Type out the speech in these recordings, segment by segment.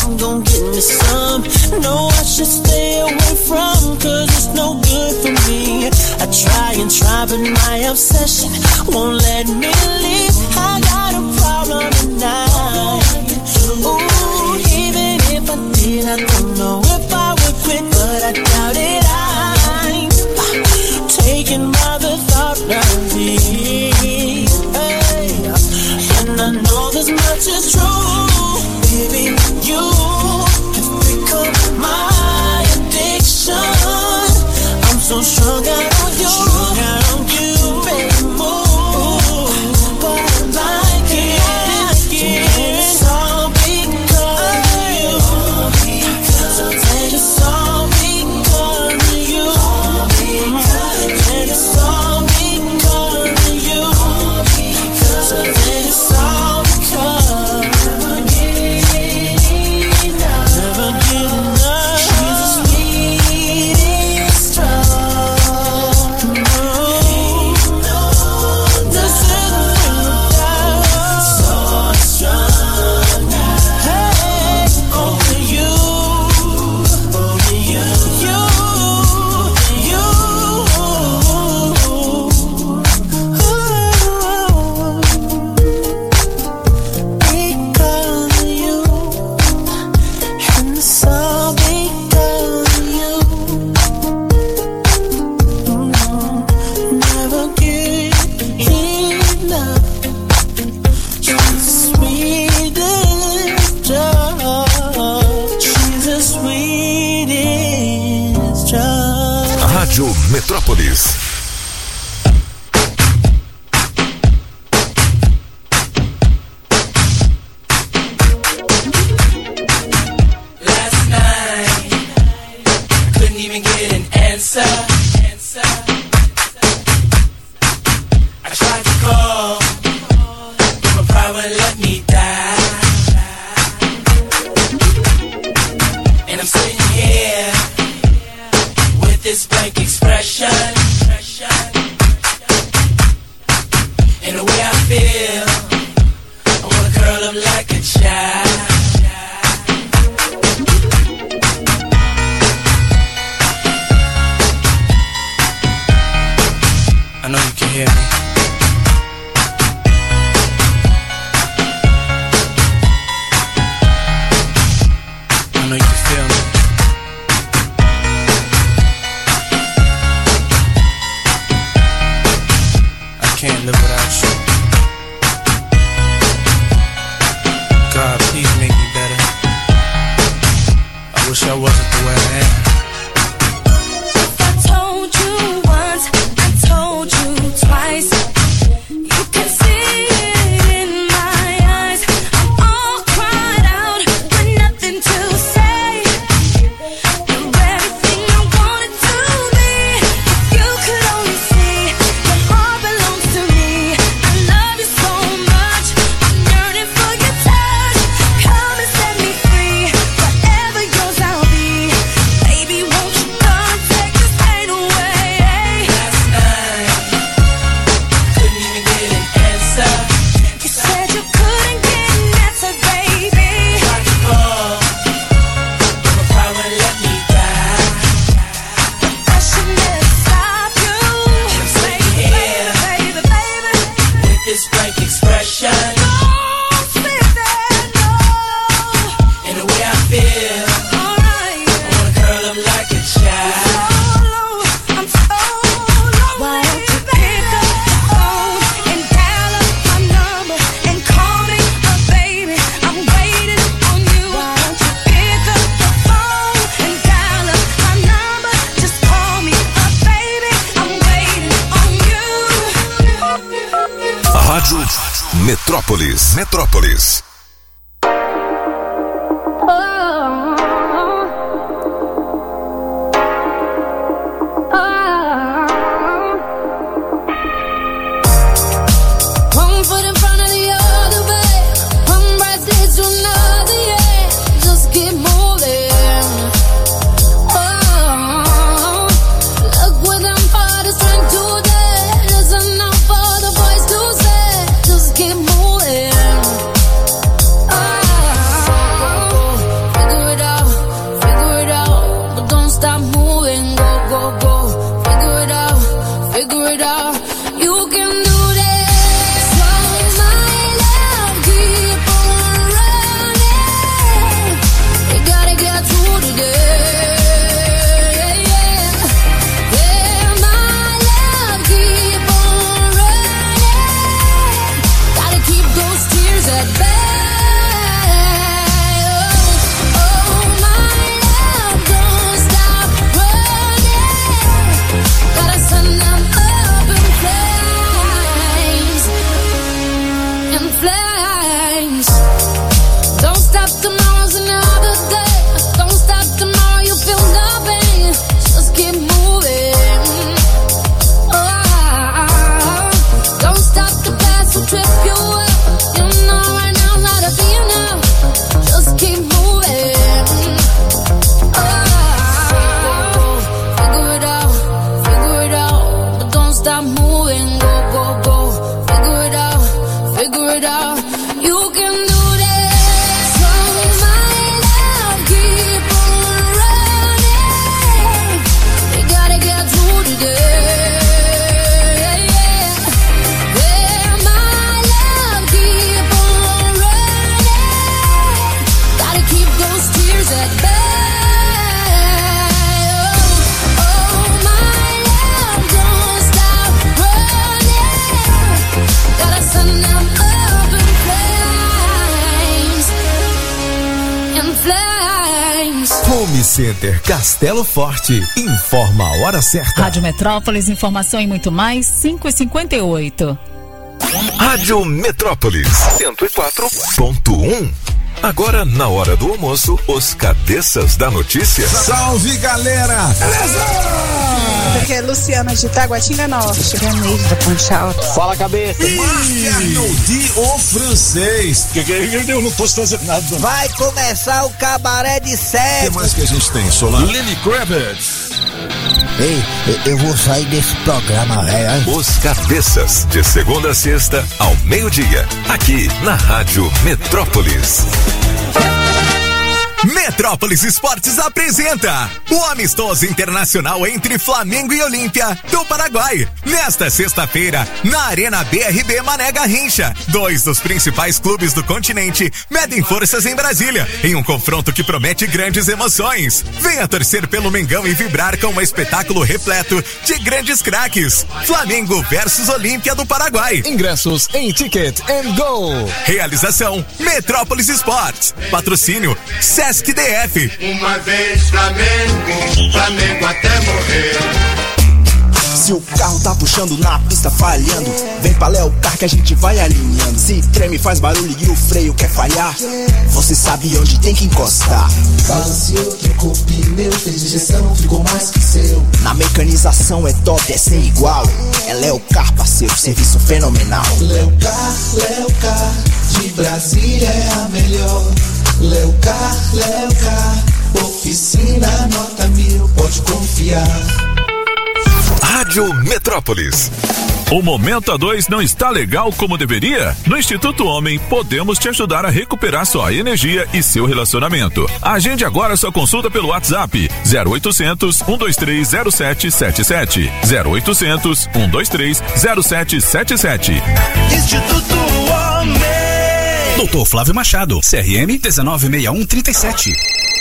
I'm gon' get me some. No, I should stay away from, cause it's no good for me. I try and try, but my obsession won't let me leave. I got a problem tonight. Ooh, even if I did, I don't know if I would quit, but I doubt it. I'm taken by the thought of it. And I know this much is true. Baby, you have become my addiction. I'm so strung out on you, baby, move. But I like it, it's all because of you. So take it's all because of you. And it's all because of you. So take it's all because never get enough. She's the sweetest drug. No, this isn't so strong now. Hey, only you, you. Because of you, and it's all because of you. Never get enough. She's the sweetest drug. She's the sweetest drug. Rádio Metrópolis. Last night, couldn't even get an answer. I tried to call, but my pride wouldn't let me die. And I'm sitting here with this blank expression. And the way I feel, I wanna curl up like a child. I know you can hear me. I know you can feel me. I can't live without you. God, please make me better. I wish I wasn't the way I am. I told you once, I told you twice. You can see it in my eyes. I'm all cried out with nothing to say. You're everything I wanted to be. If you could only see, your heart belongs to me. I love you so much, I'm yearning for your touch. Come and set me free, forever yours I'll be. Baby, won't you come take this pain away? Last night, couldn't even get an answer. You said you couldn't get an answer, baby. Tried to call, but my pride wouldn't let me die. I should never stop you. I'm sitting here Baby, with this blank expression. don't sit there, no. And the way I feel, Alright, I wanna curl up like a child. I'm so lonely. Why don't you pick up the phone and dial up my number and call me up, baby? I'm waiting on you. Why don't you pick up the phone and dial up my number? Just call me up, baby. I'm waiting on you. Rádio Metrópolis. One foot in front of the other, babe. One breath leads to another, yeah. Just keep moving. Oh, look what them parties trying to do. Listen out for the voice to say. Just keep moving. Metrópolis. Home Center Castelo Forte. Informa a hora certa. Rádio Metrópolis, informação e muito mais, 5h58. Rádio Metrópolis 104.1. Agora, na hora do almoço, os cabeças da notícia. Salve, galera! Aqui é Luciana de Taguatinga Norte. Janeiro da Ponchal. Fala, cabeça. Arnoldi, o francês. Eu não posso fazer nada. Vai começar o cabaré de sexo. O que mais que a gente tem, Solar? Lenny Kravitz. Ei, eu vou sair desse programa, velho. Os cabeças, de segunda a sexta, ao meio-dia. Aqui, na Rádio Metrópolis. Metrópolis Esportes apresenta o amistoso internacional entre Flamengo e Olímpia do Paraguai. Nesta sexta-feira, na Arena BRB Mané Garrincha, 2 dos principais clubes do continente medem forças em Brasília, em um confronto que promete grandes emoções. Venha torcer pelo Mengão e vibrar com um espetáculo repleto de grandes craques. Flamengo versus Olímpia do Paraguai. Ingressos em Ticket and Go. Realização Metrópolis Esportes. Patrocínio Sesc DF. Uma vez Flamengo, Flamengo até morrer. Se o carro tá puxando na pista falhando, vem pra Leocar que a gente vai alinhando. Se treme, faz barulho e o freio quer falhar, você sabe onde tem que encostar. Balanceou, trocou pneu, fez injeção, ficou mais que seu. Na mecanização é top, é sem igual. É Leocar, parceiro, serviço fenomenal. Leocar, de Brasília é a melhor. Leocar, oficina nota 1000, pode confiar. Rádio Metrópolis. O Momento A2 não está legal como deveria? No Instituto Homem, podemos te ajudar a recuperar sua energia e seu relacionamento. Agende agora sua consulta pelo WhatsApp 0800 123 0777. 0800 123 0777. Instituto Homem. Doutor Flávio Machado, CRM 196137.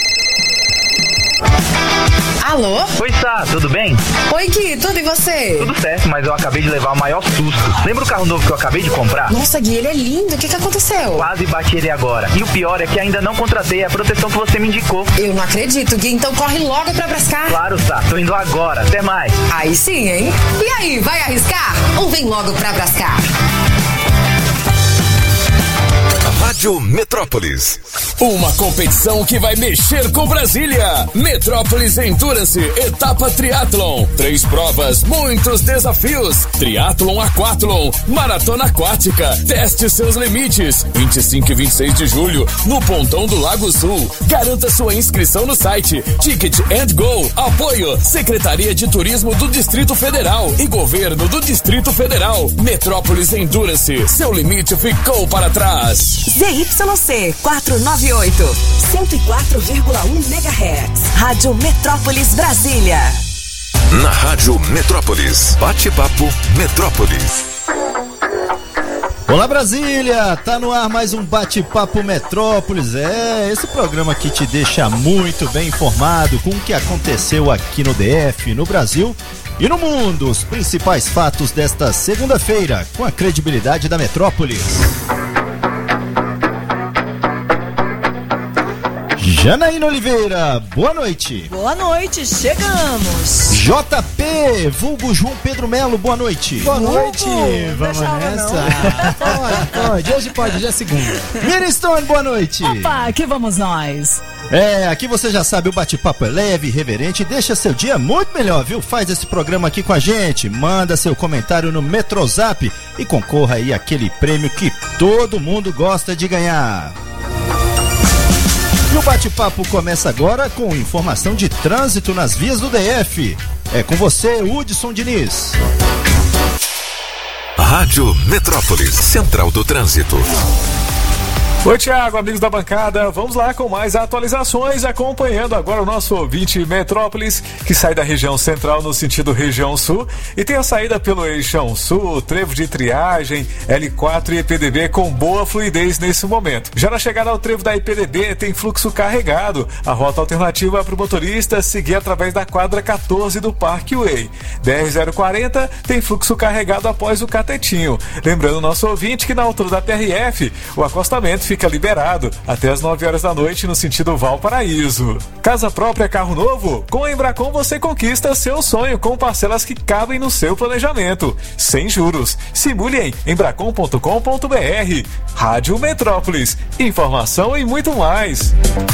Alô? Oi, Sá, tudo bem? Oi, Gui, tudo e você? Tudo certo, mas eu acabei de levar o maior susto. Lembra o carro novo que eu acabei de comprar? Nossa, Gui, ele é lindo, o que aconteceu? Quase bati ele agora. E o pior é que ainda não contratei a proteção que você me indicou. Eu não acredito, Gui, então corre logo pra Brascar. Claro, Sá, tô indo agora, até mais. Aí sim, hein? E aí, vai arriscar? Ou vem logo pra Brascar? Rádio Metrópolis. Uma competição que vai mexer com Brasília. Metrópolis Endurance, etapa triatlon. 3 provas, muitos desafios. Triatlon Aquatlon, maratona aquática. Teste seus limites. 25 e 26 de julho, no Pontão do Lago Sul. Garanta sua inscrição no site Ticket and Go. Apoio Secretaria de Turismo do Distrito Federal e Governo do Distrito Federal. Metrópolis Endurance, seu limite ficou para trás. ZYC 498, 104,1 MHz. Rádio Metrópolis Brasília. Na Rádio Metrópolis, bate-papo Metrópolis. Olá Brasília, tá no ar mais um bate-papo Metrópolis. Esse programa que te deixa muito bem informado com o que aconteceu aqui no DF, no Brasil e no mundo. Os principais fatos desta segunda-feira, com a credibilidade da Metrópolis. Janaína Oliveira, boa noite. Boa noite, chegamos. JP, vulgo João Pedro Melo, boa noite. Boa noite, vamos nessa. Pode, hoje é segunda. Miriam Stone, boa noite. Opa, aqui vamos nós. Aqui você já sabe, o bate-papo é leve, irreverente, deixa seu dia muito melhor, viu? Faz esse programa aqui com a gente, manda seu comentário no Metrozap e concorra aí àquele prêmio que todo mundo gosta de ganhar. E o bate-papo começa agora com informação de trânsito nas vias do DF. É com você, Hudson Diniz. Rádio Metrópolis, Central do Trânsito. Oi, Thiago, amigos da bancada, vamos lá com mais atualizações, acompanhando agora o nosso ouvinte Metrópolis, que sai da região central no sentido região sul e tem a saída pelo eixão sul, trevo de triagem, L4 e EPDB com boa fluidez nesse momento. Já na chegada ao trevo da EPDB tem fluxo carregado, a rota alternativa para o motorista seguir através da quadra 14 do Parkway. DR-040 tem fluxo carregado após o Catetinho. Lembrando o nosso ouvinte que na altura da TRF, o acostamento fica liberado até as 9 horas da noite no sentido Valparaíso. Casa própria, carro novo? Com a Embracon você conquista seu sonho com parcelas que cabem no seu planejamento, sem juros. Simule em embracon.com.br. Rádio Metrópolis, informação e muito mais.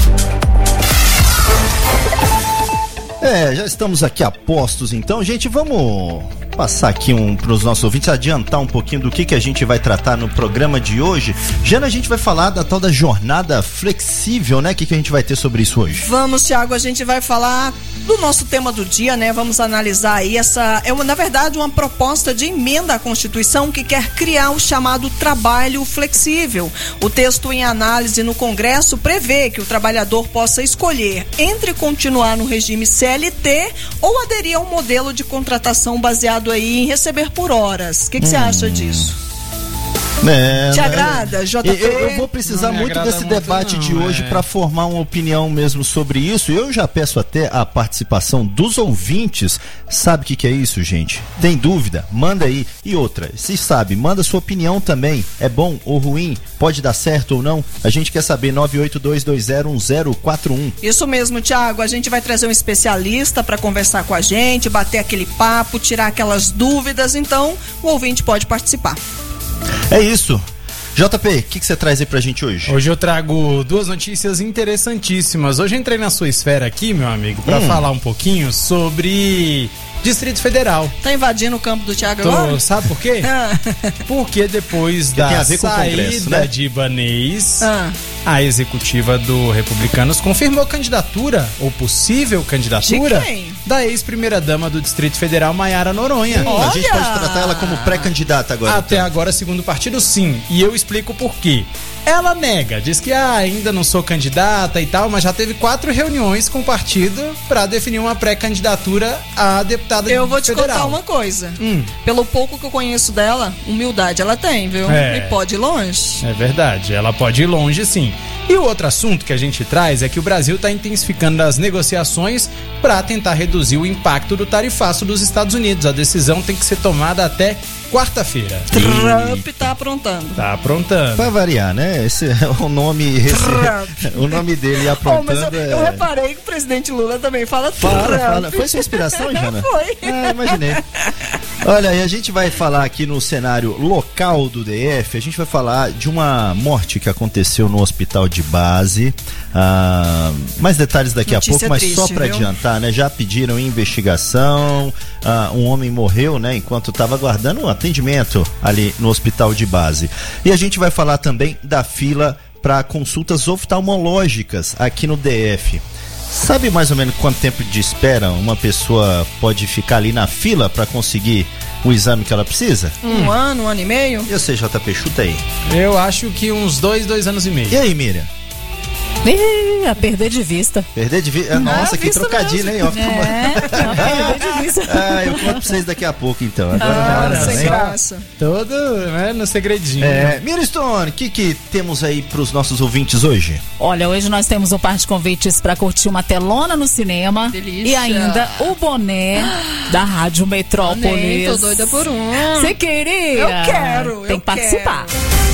Já estamos aqui a postos, então, gente, vamos passar aqui para os nossos ouvintes, adiantar um pouquinho do que a gente vai tratar no programa de hoje. Jana, a gente vai falar da tal da jornada flexível, né? O que a gente vai ter sobre isso hoje? Vamos, Thiago, a gente vai falar do nosso tema do dia, né? Vamos analisar aí na verdade, uma proposta de emenda à Constituição que quer criar o chamado trabalho flexível. O texto em análise no Congresso prevê que o trabalhador possa escolher entre continuar no regime CLT ou aderir a um modelo de contratação baseado aí em receber por horas. O que você acha disso? Te agrada, JP? Eu vou precisar muito desse debate de hoje para formar uma opinião mesmo sobre isso. Eu já peço até a participação dos ouvintes. Sabe o que é isso, gente? Tem dúvida? Manda aí. E outra, se sabe, manda sua opinião também. É bom ou ruim? Pode dar certo ou não? A gente quer saber. 982201041. Isso mesmo, Thiago. A gente vai trazer um especialista para conversar com a gente, bater aquele papo, tirar aquelas dúvidas. Então, o ouvinte pode participar. É isso. JP, o que você traz aí pra gente hoje? Hoje eu trago duas notícias interessantíssimas. Hoje eu entrei na sua esfera aqui, meu amigo, pra falar um pouquinho sobre Distrito Federal. Tá invadindo o campo do Thiago agora? Sabe por quê? Porque depois da saída de Ibanez, a executiva do Republicanos confirmou candidatura, ou possível candidatura, da ex-primeira-dama do Distrito Federal, Maiara Noronha. A gente pode tratar ela como pré-candidata agora. Até agora, segundo o partido, sim. E eu explico por quê. Ela nega, diz que ainda não sou candidata e tal, mas já teve 4 reuniões com o partido para definir uma pré-candidatura a deputada federal. Eu vou te contar uma coisa. Pelo pouco que eu conheço dela, humildade ela tem, viu? E pode ir longe. É verdade, ela pode ir longe, sim. E o outro assunto que a gente traz é que o Brasil está intensificando as negociações para tentar reduzir o impacto do tarifaço dos Estados Unidos. A decisão tem que ser tomada até quarta-feira. Trump tá aprontando. Tá aprontando. Pra variar, né? Esse é o nome. O nome dele aprontando. Mas eu reparei que o presidente Lula também fala Trump. Fala. Foi sua inspiração, Jana? Foi. Imaginei. Olha, e a gente vai falar aqui no cenário local do DF, a gente vai falar de uma morte que aconteceu no hospital de base. Mais detalhes daqui a pouco, mas só para adiantar, né? Já pediram investigação. Um homem morreu, né? Enquanto estava aguardando um atendimento ali no hospital de base. E a gente vai falar também da fila para consultas oftalmológicas aqui no DF. Sabe mais ou menos quanto tempo de espera uma pessoa pode ficar ali na fila para conseguir o exame que ela precisa? Um ano e meio? Eu sei, JP, chuta aí. Eu acho que uns 2 anos e meio. E aí, Miriam? A perder de vista. Perder de vista? Nossa, que trocadilho, hein? Perder de vista. Eu conto pra vocês daqui a pouco, então. Agora sem graça. Todo no segredinho. Miriam Stone, o que temos aí pros nossos ouvintes hoje? Olha, hoje nós temos um par de convites pra curtir uma telona no cinema. Delícia. E ainda o boné da Rádio Metrópolis. Tô doida por um. Você queria? Eu quero. Tem que participar.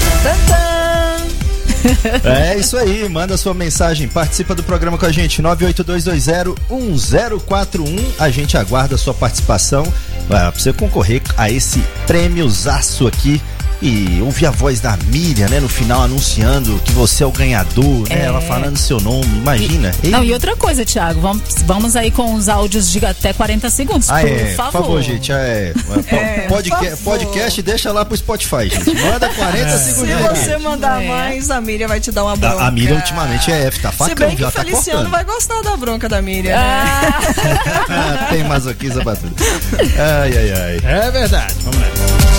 É isso aí, manda sua mensagem, participa do programa com a gente, 982201041. A gente aguarda a sua participação pra você concorrer a esse prêmiozaço aqui e ouvir a voz da Miriam, né, no final anunciando que você é o ganhador, né, ela falando seu nome, imagina. E outra coisa, Thiago, vamos aí com os áudios de até 40 segundos, por favor. Por favor, gente, podcast deixa lá pro Spotify, gente, manda 40 segundos. Se você mandar mais, a Miriam vai te dar uma bronca. A Miriam ultimamente tá facando, se bem que já o Feliciano vai gostar da bronca da Miriam, né? Tem masoquismo pra tudo. Ai. É verdade, vamos lá.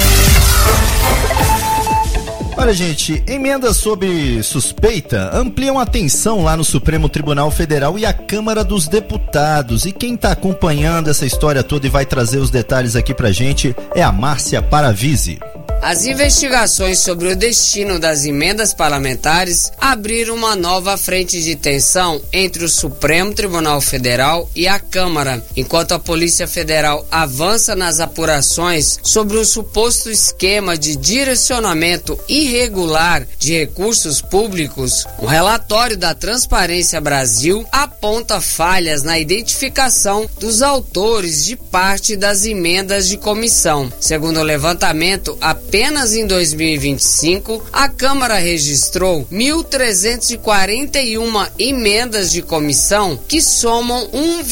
Olha, gente, emendas sobre suspeita ampliam a atenção lá no Supremo Tribunal Federal e a Câmara dos Deputados. E quem tá acompanhando essa história toda e vai trazer os detalhes aqui pra gente é a Márcia Paravisi. As investigações sobre o destino das emendas parlamentares abriram uma nova frente de tensão entre o Supremo Tribunal Federal e a Câmara, enquanto a Polícia Federal avança nas apurações sobre um suposto esquema de direcionamento irregular de recursos públicos. O relatório da Transparência Brasil aponta falhas na identificação dos autores de parte das emendas de comissão. Segundo o levantamento, apenas em 2025, a Câmara registrou 1.341 emendas de comissão que somam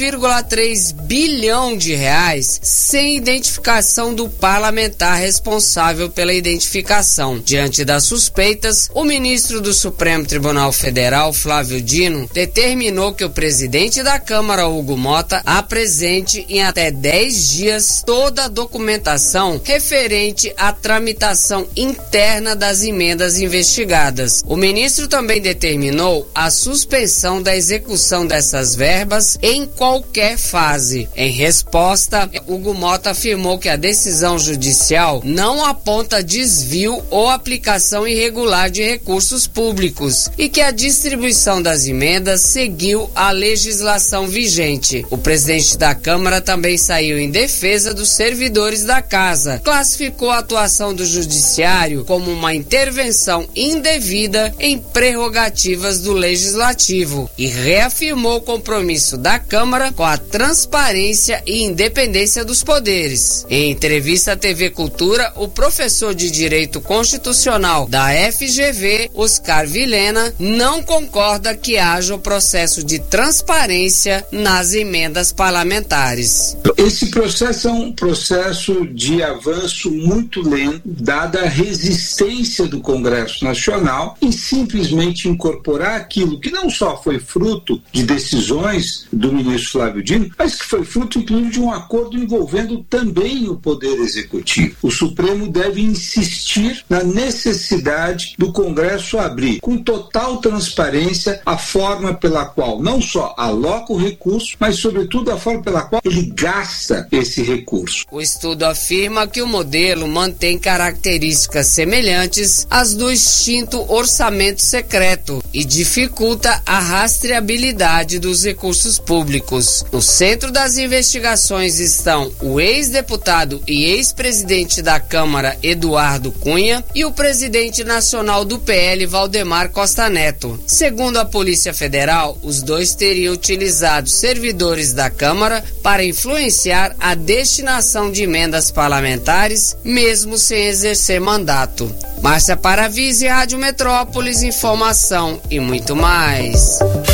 1,3 bilhão de reais sem identificação do parlamentar responsável pela identificação. Diante das suspeitas, o ministro do Supremo Tribunal Federal, Flávio Dino, determinou que o presidente da Câmara, Hugo Mota, apresente em até 10 dias toda a documentação referente à tramitação interna das emendas investigadas. O ministro também determinou a suspensão da execução dessas verbas em qualquer fase. Em resposta, Hugo Mota afirmou que a decisão judicial não aponta desvio ou aplicação irregular de recursos públicos e que a distribuição das emendas seguiu a legislação vigente. O presidente da Câmara também saiu em defesa dos servidores da casa, classificou a atuação do judiciário como uma intervenção indevida em prerrogativas do legislativo e reafirmou o compromisso da Câmara com a transparência e independência dos poderes. Em entrevista à TV Cultura, o professor de Direito Constitucional da FGV, Oscar Vilhena, não concorda que haja o processo de transparência nas emendas parlamentares. Esse processo é um processo de avanço muito lento, dada a resistência do Congresso Nacional em simplesmente incorporar aquilo que não só foi fruto de decisões do ministro Flávio Dino, mas que foi fruto, inclusive, de um acordo envolvendo também o Poder Executivo. O Supremo deve insistir na necessidade do Congresso abrir, com total transparência, a forma pela qual não só aloca o recurso, mas, sobretudo, a forma pela qual ele gasta esse recurso. O estudo afirma que o modelo mantém características semelhantes às do extinto orçamento secreto e dificulta a rastreabilidade dos recursos públicos. No centro das investigações estão o ex-deputado e ex-presidente da Câmara, Eduardo Cunha, e o presidente nacional do PL, Valdemar Costa Neto. Segundo a Polícia Federal, os dois teriam utilizado servidores da Câmara para influenciar a destinação de emendas parlamentares, mesmo sem exercer mandato. Márcia Paravise, Rádio Metrópolis, informação e muito mais.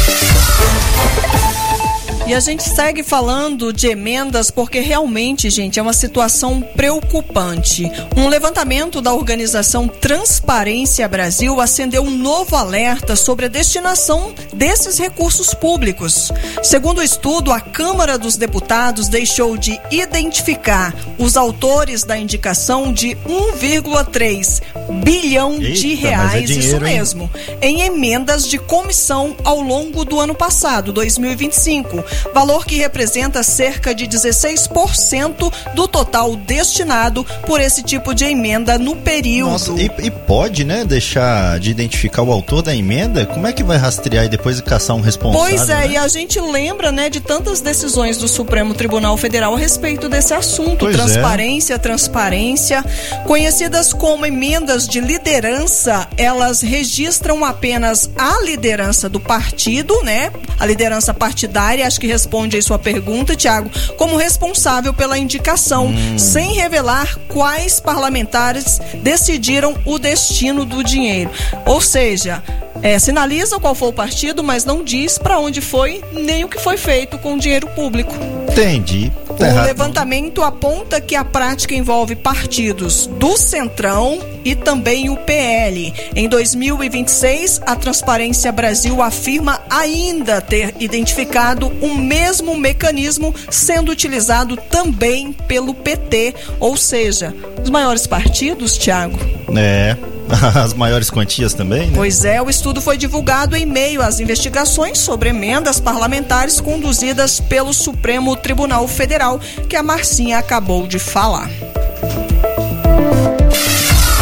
E a gente segue falando de emendas porque realmente, gente, é uma situação preocupante. Um levantamento da organização Transparência Brasil acendeu um novo alerta sobre a destinação desses recursos públicos. Segundo o estudo, a Câmara dos Deputados deixou de identificar os autores da indicação de 1,3 bilhão de reais, dinheiro, isso mesmo, em emendas de comissão ao longo do ano passado, 2025. Valor que representa cerca de 16% do total destinado por esse tipo de emenda no período. Nossa, e pode, né, deixar de identificar o autor da emenda? Como é que vai rastrear e depois caçar um responsável? Pois é, né? E a gente lembra, né, de tantas decisões do Supremo Tribunal Federal a respeito desse assunto. Pois transparência. Conhecidas como emendas de liderança, elas registram apenas a liderança do partido, né? A liderança partidária, acho que responde aí sua pergunta, Tiago, como responsável pela indicação, sem revelar quais parlamentares decidiram o destino do dinheiro. Ou seja, sinaliza qual foi o partido, mas não diz para onde foi, nem o que foi feito com o dinheiro público. Entendi. O levantamento aponta que a prática envolve partidos do Centrão e também o PL. Em 2026, a Transparência Brasil afirma ainda ter identificado o mesmo mecanismo sendo utilizado também pelo PT, ou seja, os maiores partidos, Tiago. As maiores quantias também, né? Pois é, o estudo foi divulgado em meio às investigações sobre emendas parlamentares conduzidas pelo Supremo Tribunal Federal, que a Marcinha acabou de falar.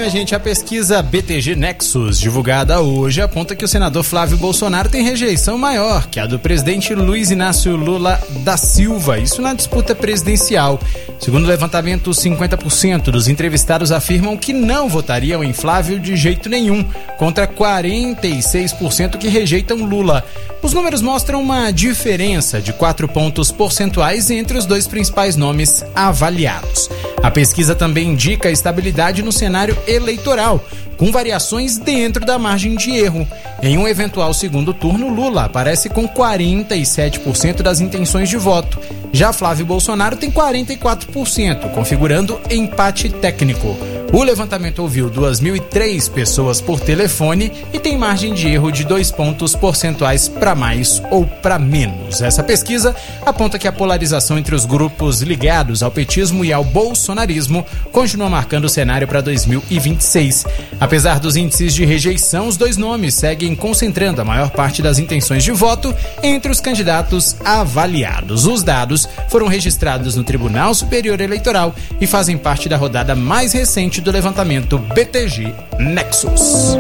minha gente, a pesquisa BTG Nexus, divulgada hoje, aponta que o senador Flávio Bolsonaro tem rejeição maior que a do presidente Luiz Inácio Lula da Silva, isso na disputa presidencial. Segundo o levantamento, 50% dos entrevistados afirmam que não votariam em Flávio de jeito nenhum, contra 46% que rejeitam Lula. Os números mostram uma diferença de 4 pontos percentuais entre os dois principais nomes avaliados. A pesquisa também indica estabilidade no cenário eleitoral, com variações dentro da margem de erro. Em um eventual segundo turno, Lula aparece com 47% das intenções de voto. Já Flávio Bolsonaro tem 44%, configurando empate técnico. O levantamento ouviu 2.003 pessoas por telefone e tem margem de erro de 2 pontos percentuais para mais ou para menos. Essa pesquisa aponta que a polarização entre os grupos ligados ao petismo e ao bolsonarismo continua marcando o cenário para 2026. Apesar dos índices de rejeição, os dois nomes seguem concentrando a maior parte das intenções de voto entre os candidatos avaliados. Os dados foram registrados no Tribunal Superior Eleitoral e fazem parte da rodada mais recente do levantamento BTG Nexus.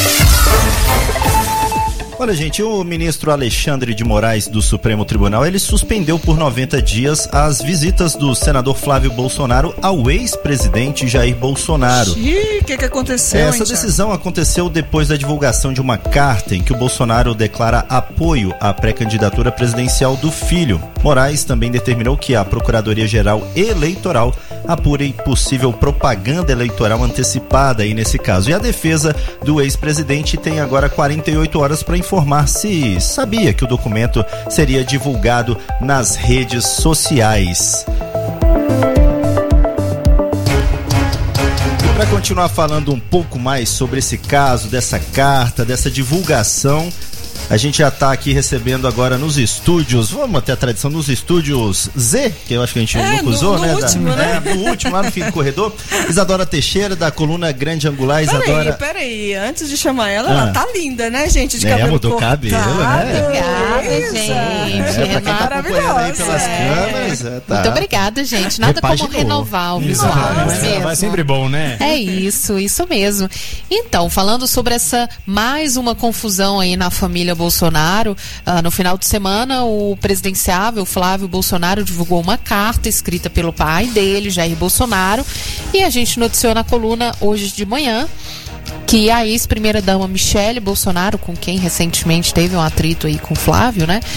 Olha, gente, o ministro Alexandre de Moraes do Supremo Tribunal, ele suspendeu por 90 dias as visitas do senador Flávio Bolsonaro ao ex-presidente Jair Bolsonaro. O que aconteceu? Essa decisão aconteceu depois da divulgação de uma carta em que o Bolsonaro declara apoio à pré-candidatura presidencial do filho. Moraes também determinou que a Procuradoria-Geral Eleitoral apure possível propaganda eleitoral antecipada aí nesse caso. E a defesa do ex-presidente tem agora 48 horas para informar se sabia que o documento seria divulgado nas redes sociais. E para continuar falando um pouco mais sobre esse caso, dessa carta, dessa divulgação, a gente já está aqui recebendo agora nos estúdios, vamos ter a tradição nos estúdios Z, que eu acho que a gente nunca usou, né? No último, lá no fim do corredor. Isadora Teixeira, da coluna Grande Angular. Isadora. Peraí, antes de chamar ela tá linda, né, gente? De cabelo mudou cortado. Cabelo, né? Obrigada, gente. Pra quem tá acompanhando aí pelas câmeras. Tá. Muito obrigada, gente. Nada como renovar o visual. Vai sempre bom, né? É isso mesmo. Então, falando sobre essa mais uma confusão aí na família Bolsonaro, no final de semana o presidenciável Flávio Bolsonaro divulgou uma carta escrita pelo pai dele, Jair Bolsonaro, e a gente noticiou na coluna hoje de manhã que a ex-primeira-dama Michele Bolsonaro, com quem recentemente teve um atrito aí com o Flávio, né?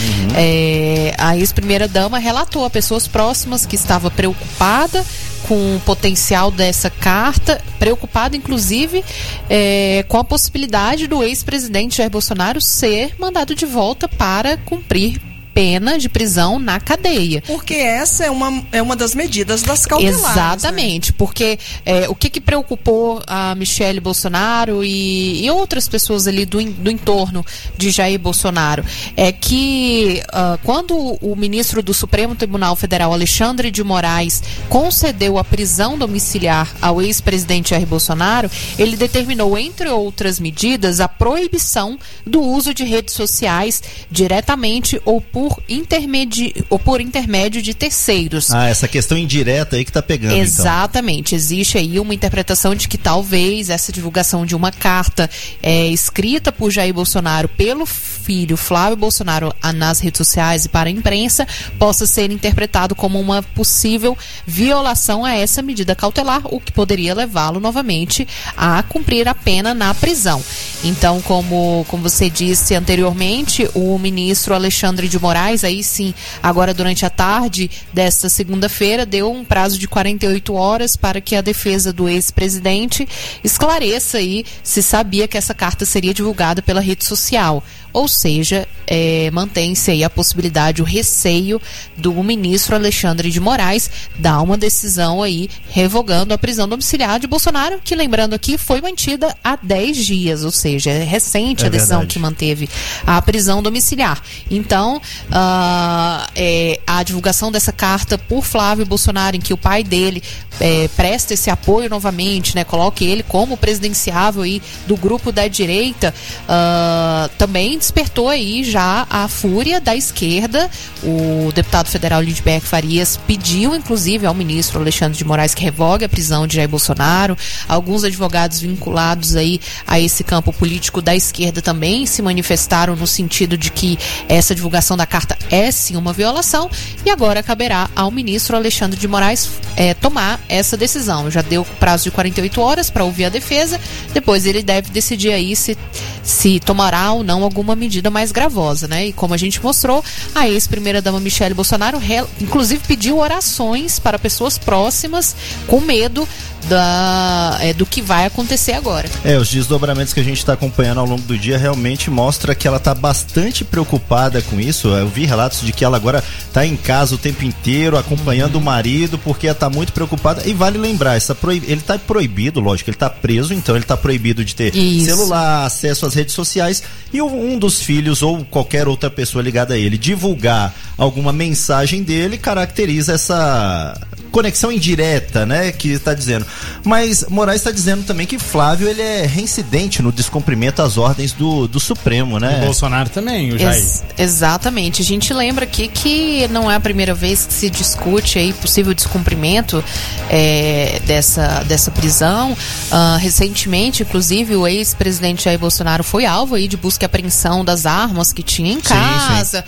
A ex-primeira-dama relatou a pessoas próximas que estava preocupada com o potencial dessa carta, preocupada inclusive com a possibilidade do ex-presidente Jair Bolsonaro ser mandado de volta para cumprir pena de prisão na cadeia. Porque essa é uma das medidas das cautelares. Exatamente, né? Porque o que preocupou a Michele Bolsonaro e outras pessoas ali do entorno de Jair Bolsonaro é que quando o ministro do Supremo Tribunal Federal, Alexandre de Moraes, concedeu a prisão domiciliar ao ex-presidente Jair Bolsonaro, ele determinou, entre outras medidas, a proibição do uso de redes sociais diretamente ou por intermédio de terceiros. Essa questão indireta aí que tá pegando. Exatamente. Então. Existe aí uma interpretação de que talvez essa divulgação de uma carta escrita por Jair Bolsonaro pelo filho Flávio Bolsonaro nas redes sociais e para a imprensa possa ser interpretado como uma possível violação a essa medida cautelar, o que poderia levá-lo novamente a cumprir a pena na prisão. Então, como você disse anteriormente, o ministro Alexandre de Moraes, aí sim, agora durante a tarde desta segunda-feira, deu um prazo de 48 horas para que a defesa do ex-presidente esclareça aí se sabia que essa carta seria divulgada pela rede social. Ou seja, mantém-se aí a possibilidade, o receio do ministro Alexandre de Moraes dar uma decisão aí revogando a prisão domiciliar de Bolsonaro, que, lembrando aqui, foi mantida há 10 dias, ou seja, é recente a decisão que manteve a prisão domiciliar. Então, a divulgação dessa carta por Flávio Bolsonaro, em que o pai dele presta esse apoio novamente, né, coloque ele como presidenciável aí do grupo da direita, também despertou aí já a fúria da esquerda. O deputado federal Lindbergh Farias pediu, inclusive, ao ministro Alexandre de Moraes que revogue a prisão de Jair Bolsonaro. Alguns advogados vinculados aí a esse campo político da esquerda também se manifestaram no sentido de que essa divulgação da carta é sim uma violação, e agora caberá ao ministro Alexandre de Moraes tomar essa decisão. Já deu prazo de 48 horas para ouvir a defesa, depois ele deve decidir aí se tomará ou não alguma medida mais gravosa, né? E como a gente mostrou, a ex-primeira-dama Michele Bolsonaro inclusive pediu orações para pessoas próximas com medo do que vai acontecer agora. Os desdobramentos que a gente está acompanhando ao longo do dia realmente mostra que ela está bastante preocupada com isso. Eu vi relatos de que ela agora está em casa o tempo inteiro, acompanhando o marido, porque ela está muito preocupada. E vale lembrar, ele está proibido, lógico, ele está preso, então ele está proibido de ter celular, acesso às redes sociais, e um dos filhos ou qualquer outra pessoa ligada a ele divulgar alguma mensagem dele caracteriza essa conexão indireta, né, que está dizendo. Mas Moraes está dizendo também que Flávio ele é reincidente no descumprimento às ordens do Supremo, né? E Bolsonaro também, o Jair. Exatamente. A gente lembra aqui que não é a primeira vez que se discute aí possível descumprimento dessa prisão. Recentemente, inclusive, o ex-presidente Jair Bolsonaro foi alvo aí de busca e apreensão das armas que tinha em casa.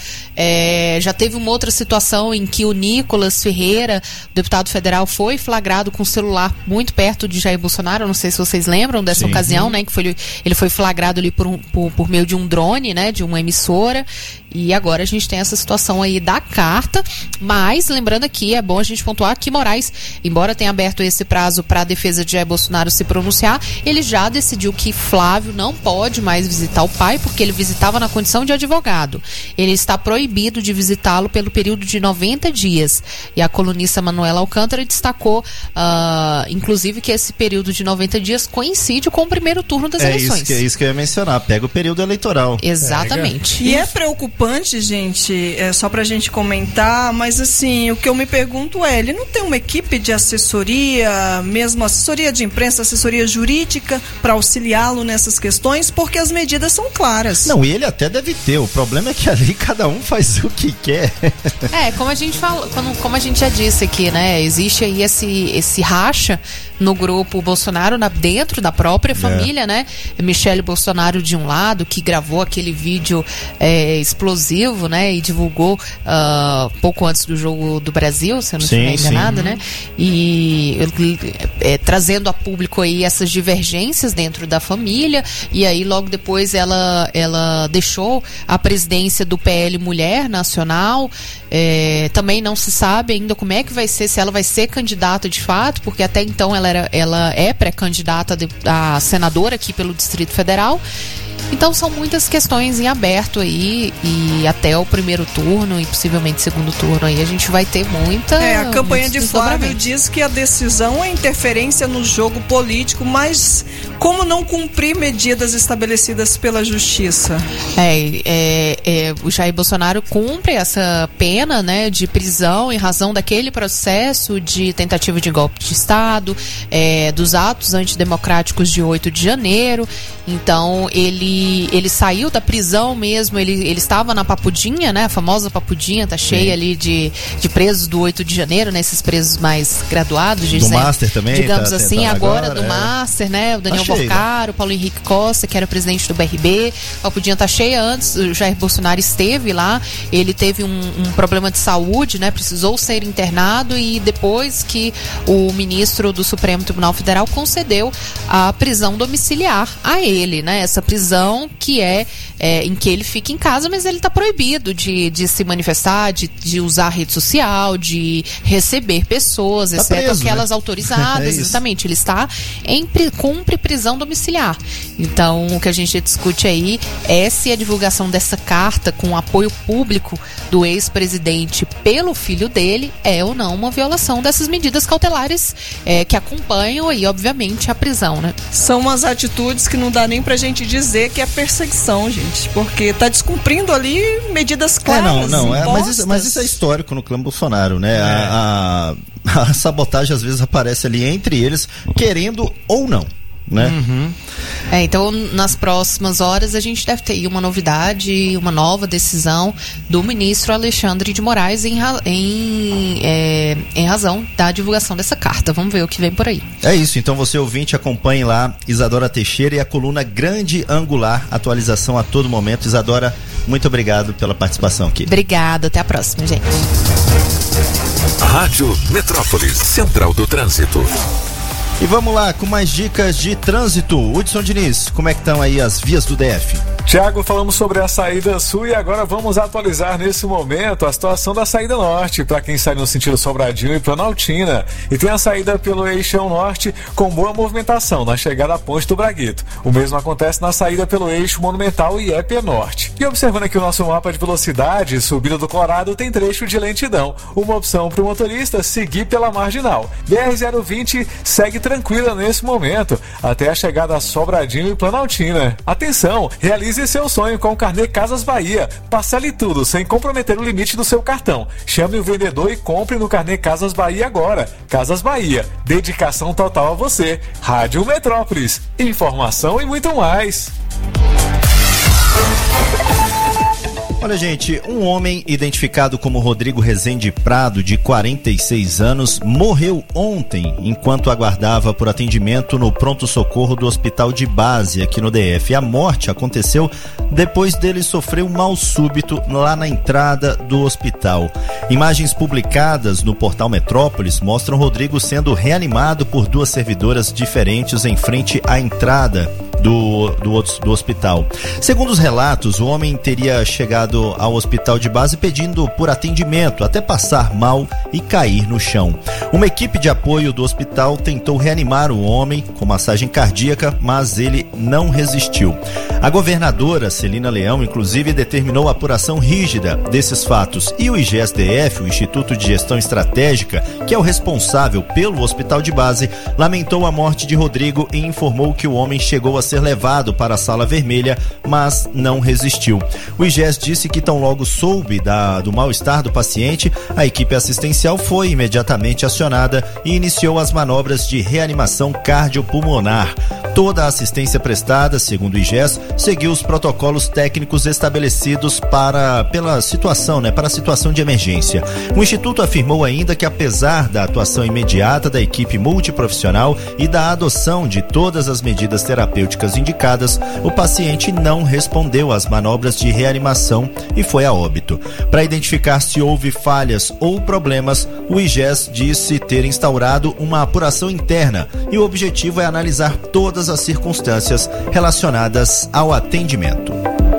Já teve uma outra situação em que o Nicolas Ferreira, deputado federal, foi flagrado com o celular muito perto de Jair Bolsonaro. Eu não sei se vocês lembram dessa ocasião, né? Que ele foi flagrado ali por meio de um drone, né? De uma emissora. E agora a gente tem essa situação aí da carta, mas lembrando aqui, é bom a gente pontuar que Moraes, embora tenha aberto esse prazo para a defesa de Jair Bolsonaro se pronunciar, ele já decidiu que Flávio não pode mais visitar o pai, porque ele visitava na condição de advogado. Ele está proibido de visitá-lo pelo período de 90 dias. E a colunista Manuela Alcântara destacou, inclusive, que esse período de 90 dias coincide com o primeiro turno das eleições. É isso que eu ia mencionar, pega o período eleitoral. Exatamente. E é preocupante, gente, só pra gente comentar, mas assim, o que eu me pergunto ele não tem uma equipe de assessoria, mesmo assessoria de imprensa, assessoria jurídica, pra auxiliá-lo nessas questões, porque as medidas são claras. Não, e ele até deve ter, o problema é que ali cada um faz o que quer. Como a gente fala, como a gente já disse aqui, né, existe aí esse racha no grupo Bolsonaro, dentro da própria família, né? Michele Bolsonaro de um lado, que gravou aquele vídeo explosivo, né? E divulgou pouco antes do jogo do Brasil, se eu não estiver enganado, né? E trazendo a público aí essas divergências dentro da família, e aí logo depois ela deixou a presidência do PL Mulher Nacional. Também não se sabe ainda como é que vai ser, se ela vai ser candidata de fato, porque até então ela é pré-candidata a senadora aqui pelo Distrito Federal. Então são muitas questões em aberto aí, e até o primeiro turno e possivelmente segundo turno aí a gente vai ter a campanha de Flávio diz que a decisão é interferência no jogo político, mas como não cumprir medidas estabelecidas pela justiça? O Jair Bolsonaro cumpre essa pena, né, de prisão em razão daquele processo de tentativa de golpe de Estado, dos atos antidemocráticos de 8 de janeiro. Então ele saiu da prisão mesmo, ele estava na Papudinha, né? A famosa Papudinha, tá cheia ali de presos do 8 de janeiro, né? Esses presos mais graduados, do Master também, digamos assim, agora do Master, né? O Daniel Borcaro, o Paulo Henrique Costa, que era presidente do BRB. A Papudinha tá cheia. Antes o Jair Bolsonaro esteve lá, ele teve um problema de saúde, né? Precisou ser internado, e depois que o ministro do Supremo Tribunal Federal concedeu a prisão domiciliar a ele, né? Essa prisão que em que ele fica em casa, mas ele está proibido de se manifestar, de usar rede social, de receber pessoas, exceto preso, aquelas, né? Autorizadas. Exatamente, ele está cumpre prisão domiciliar. Então, o que a gente discute aí é se a divulgação dessa carta com apoio público do ex-presidente pelo filho dele é ou não uma violação dessas medidas cautelares que acompanham aí, obviamente, a prisão, né? São umas atitudes que não dá nem pra gente dizer que é perseguição, gente, porque tá descumprindo ali medidas claras. Mas isso é histórico no clã Bolsonaro, né? A sabotagem às vezes aparece ali entre eles, querendo ou não. né? Então, nas próximas horas, a gente deve ter uma novidade, uma nova decisão do ministro Alexandre de Moraes em razão da divulgação dessa carta. Vamos ver o que vem por aí. É isso, então você ouvinte, acompanhe lá Isadora Teixeira e a coluna Grande Angular, atualização a todo momento. Isadora, muito obrigado pela participação aqui. Obrigada, até a próxima, gente. Rádio Metrópolis, Central do Trânsito. E vamos lá com mais dicas de trânsito. Hudson Diniz, como é que estão aí as vias do DF? Tiago, falamos sobre a saída sul e agora vamos atualizar nesse momento a situação da saída norte, para quem sai no sentido Sobradinho e Planaltina. E tem a saída pelo Eixão Norte com boa movimentação na chegada à Ponte do Braguito. O mesmo acontece na saída pelo Eixo Monumental e EP Norte. E observando aqui o nosso mapa de velocidade, subida do Colorado tem trecho de lentidão. Uma opção para o motorista seguir pela marginal. BR-020 segue tranquila nesse momento, até a chegada a Sobradinho e Planaltina. Atenção, realize seu sonho com o carnê Casas Bahia. Parcele tudo sem comprometer o limite do seu cartão. Chame o vendedor e compre no carnê Casas Bahia agora. Casas Bahia, dedicação total a você. Rádio Metrópolis, informação e muito mais. Olha, gente, um homem identificado como Rodrigo Rezende Prado, de 46 anos, morreu ontem enquanto aguardava por atendimento no pronto-socorro do Hospital de Base, aqui no DF. A morte aconteceu depois dele sofrer um mal súbito lá na entrada do hospital. Imagens publicadas no portal Metrópolis mostram Rodrigo sendo reanimado por duas servidoras diferentes em frente à entrada do hospital. Segundo os relatos, o homem teria chegado ao hospital de base pedindo por atendimento, até passar mal e cair no chão. Uma equipe de apoio do hospital tentou reanimar o homem com massagem cardíaca, mas ele não resistiu. A governadora Celina Leão, inclusive, determinou a apuração rígida desses fatos, e o IGES-DF, o Instituto de Gestão Estratégica, que é o responsável pelo hospital de base, lamentou a morte de Rodrigo e informou que o homem chegou a ser levado para a sala vermelha, mas não resistiu. O IGES disse que tão logo soube do mal-estar do paciente, a equipe assistencial foi imediatamente acionada e iniciou as manobras de reanimação cardiopulmonar. Toda a assistência prestada, segundo o IGES, seguiu os protocolos técnicos estabelecidos pela situação, para a situação de emergência. O Instituto afirmou ainda que, apesar da atuação imediata da equipe multiprofissional e da adoção de todas as medidas terapêuticas indicadas, o paciente não respondeu às manobras de reanimação e foi a óbito. Para identificar se houve falhas ou problemas, o IGES disse ter instaurado uma apuração interna e o objetivo é analisar todas as circunstâncias relacionadas ao atendimento.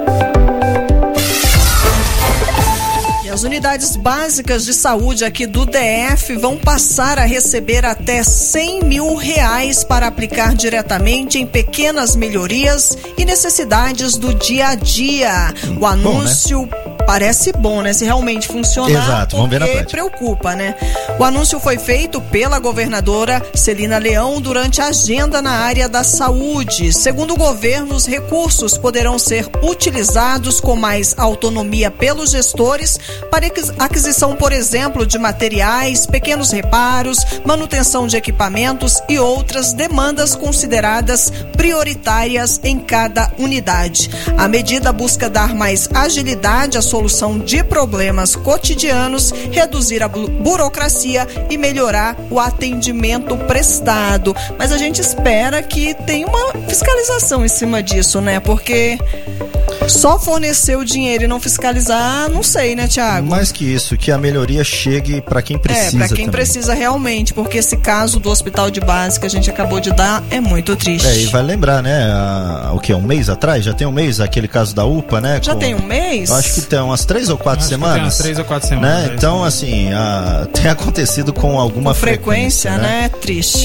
As unidades básicas de saúde aqui do DF vão passar a receber até R$100 mil para aplicar diretamente em pequenas melhorias e necessidades do dia a dia. O anúncio parece bom, né? Se realmente funcionar, exato, vamos ver na prática. Preocupa, né? O anúncio foi feito pela governadora Celina Leão durante a agenda na área da saúde. Segundo o governo, os recursos poderão ser utilizados com mais autonomia pelos gestores para aquisição, por exemplo, de materiais, pequenos reparos, manutenção de equipamentos e outras demandas consideradas prioritárias em cada unidade. A medida busca dar mais agilidade à solução de problemas cotidianos, reduzir a burocracia e melhorar o atendimento prestado. Mas a gente espera que tenha uma fiscalização em cima disso, né? Porque só fornecer o dinheiro e não fiscalizar, não sei, né, Thiago? Mais que isso, que a melhoria chegue para quem precisa. Para quem precisa realmente, porque esse caso do hospital de base que a gente acabou de dar é muito triste. E vai lembrar, né, o que, um mês atrás? Já tem um mês aquele caso da UPA, né? Já tem um mês? Eu acho que tem umas 3 ou 4 semanas. Tem umas 3 ou 4 semanas. Né? Então, assim, tem acontecido com alguma frequência, né? Triste.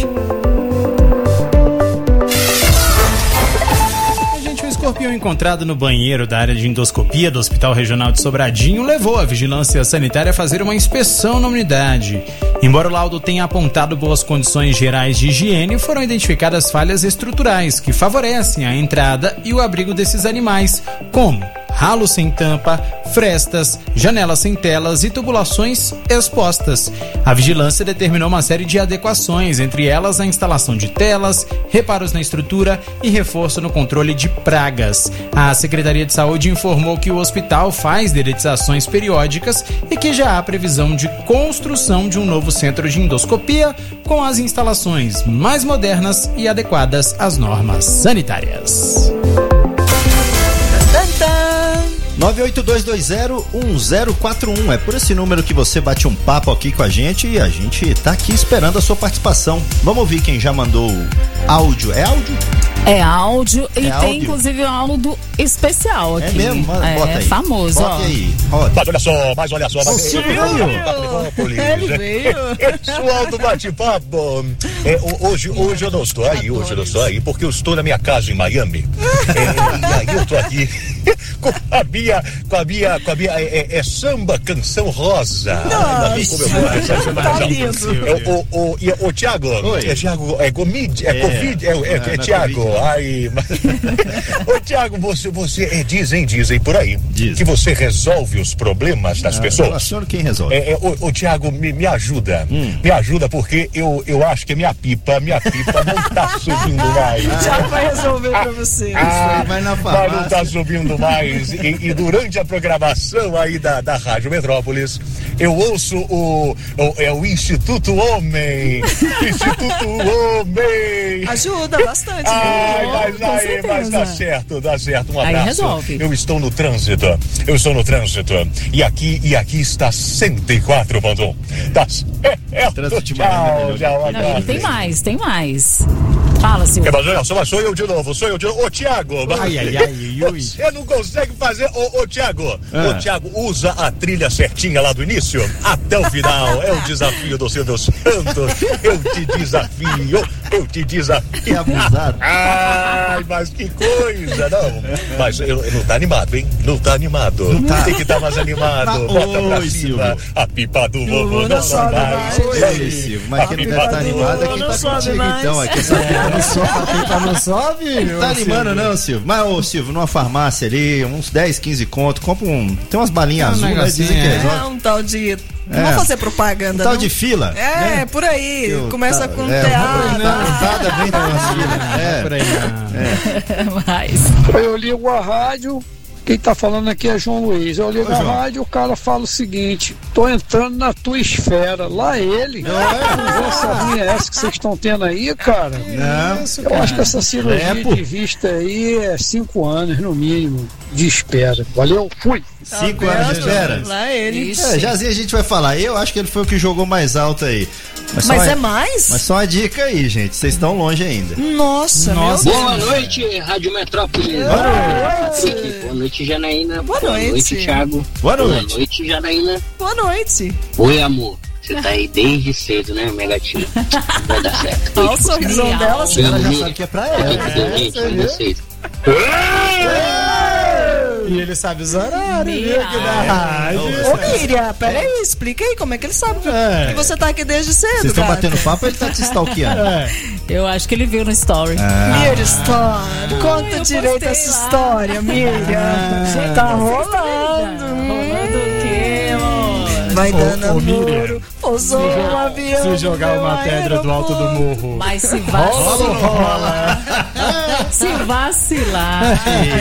O escorpião encontrado no banheiro da área de endoscopia do Hospital Regional de Sobradinho levou a vigilância sanitária a fazer uma inspeção na unidade. Embora o laudo tenha apontado boas condições gerais de higiene, foram identificadas falhas estruturais que favorecem a entrada e o abrigo desses animais, como ralo sem tampa, frestas, janelas sem telas e tubulações expostas. A vigilância determinou uma série de adequações, entre elas a instalação de telas, reparos na estrutura e reforço no controle de pragas. A Secretaria de Saúde informou que o hospital faz dedetizações periódicas e que já há previsão de construção de um novo centro de endoscopia com as instalações mais modernas e adequadas às normas sanitárias. 982201041. É por esse número que você bate um papo aqui com a gente e a gente tá aqui esperando a sua participação. Vamos ouvir quem já mandou áudio. É áudio? É áudio e é tem áudio. Inclusive um áudio especial aqui. É mesmo? Bota aí. Famoso, Bota ó. Aí. Mas olha só. Ele veio. Pessoal do bate-papo. Hoje eu não estou aí, porque eu estou na minha casa em Miami. E aí eu tô aqui com a minha samba canção rosa. O Thiago, Thiago, ai, ô Thiago, você dizem por aí que você resolve os problemas das pessoas. Senhor, quem resolve? Ô Thiago, me ajuda, porque eu acho que minha pipa não tá subindo mais. O Thiago vai resolver pra você. Mas não tá subindo mais. E durante a programação aí da Rádio Metrópolis, eu ouço o Instituto Homem. Instituto Homem. Ajuda bastante. Mas dá certo. Um abraço. Aí resolve. Eu estou no trânsito. E aqui está 104.1. Tá certo. Tchau. Não, tem mais. Fala, Silvio. Mas sou eu de novo. Ô, Thiago. Você não consegue fazer. Ô, Thiago. Ô, Thiago, usa a trilha certinha lá do início até o final. É o desafio do Silvio Santos. Eu te desafio. Que abusado. Ai, mas que coisa, não. Mas não tá animado, hein? Não tá animado. Não tá. Tem que estar mais animado. Bota pra cima. Silvio. A pipa do vovô não sobe mais. Silvio, mas quem não tá animado é quem tá contigo, então. Aqui essa pipa não sobe. Não tá animando, não, Silvio. Mas, ô, Silvio, numa farmácia ali, uns 10, 15 conto, compra tem umas balinhas azuis, mas dizem que é um tal de... Não vou fazer propaganda, tal de fila. Por aí. Começa com teatro. Nada bem com as filas. Por aí. Mas... Eu ligo a rádio. Quem tá falando aqui é João Luiz. Eu ligo a rádio, o cara fala o seguinte: tô entrando na tua esfera. Lá ele. Conversa minha é essa que vocês estão tendo aí, cara? Não, eu acho que essa cirurgia de vista aí é 5 anos no mínimo de espera. Valeu, fui. 5 anos de espera. Lá ele. Já a gente vai falar. Eu acho que ele foi o que jogou mais alto aí. Mas é mais? Mas só uma dica aí, gente. Vocês estão longe ainda. Nossa. Boa noite, Rádio Metrópolis. Boa noite, Janaína. Boa noite, Thiago. Boa noite. Boa noite, Janaína. Boa noite. Oi, amor. Você tá aí desde cedo, né, minha gatinha? Vai dar certo. Olha o sorrisão dela. Ela já sabe que é pra ela. Gente, com vocês. E ele sabe os horários, viu? Que da rádio. Ô, Miriam, peraí, explica aí como é que ele sabe que você tá aqui desde cedo. Vocês estão batendo papo ou ele tá te stalkeando? Eu acho que ele viu no story. Miriam, história. Conta direito essa história, Miriam. Tá rolando. Rolando o quê, amor? Vai dando namoro. Pousou um avião. Se jogar uma pedra do alto do morro. Mas se vacilar. Se vacilar.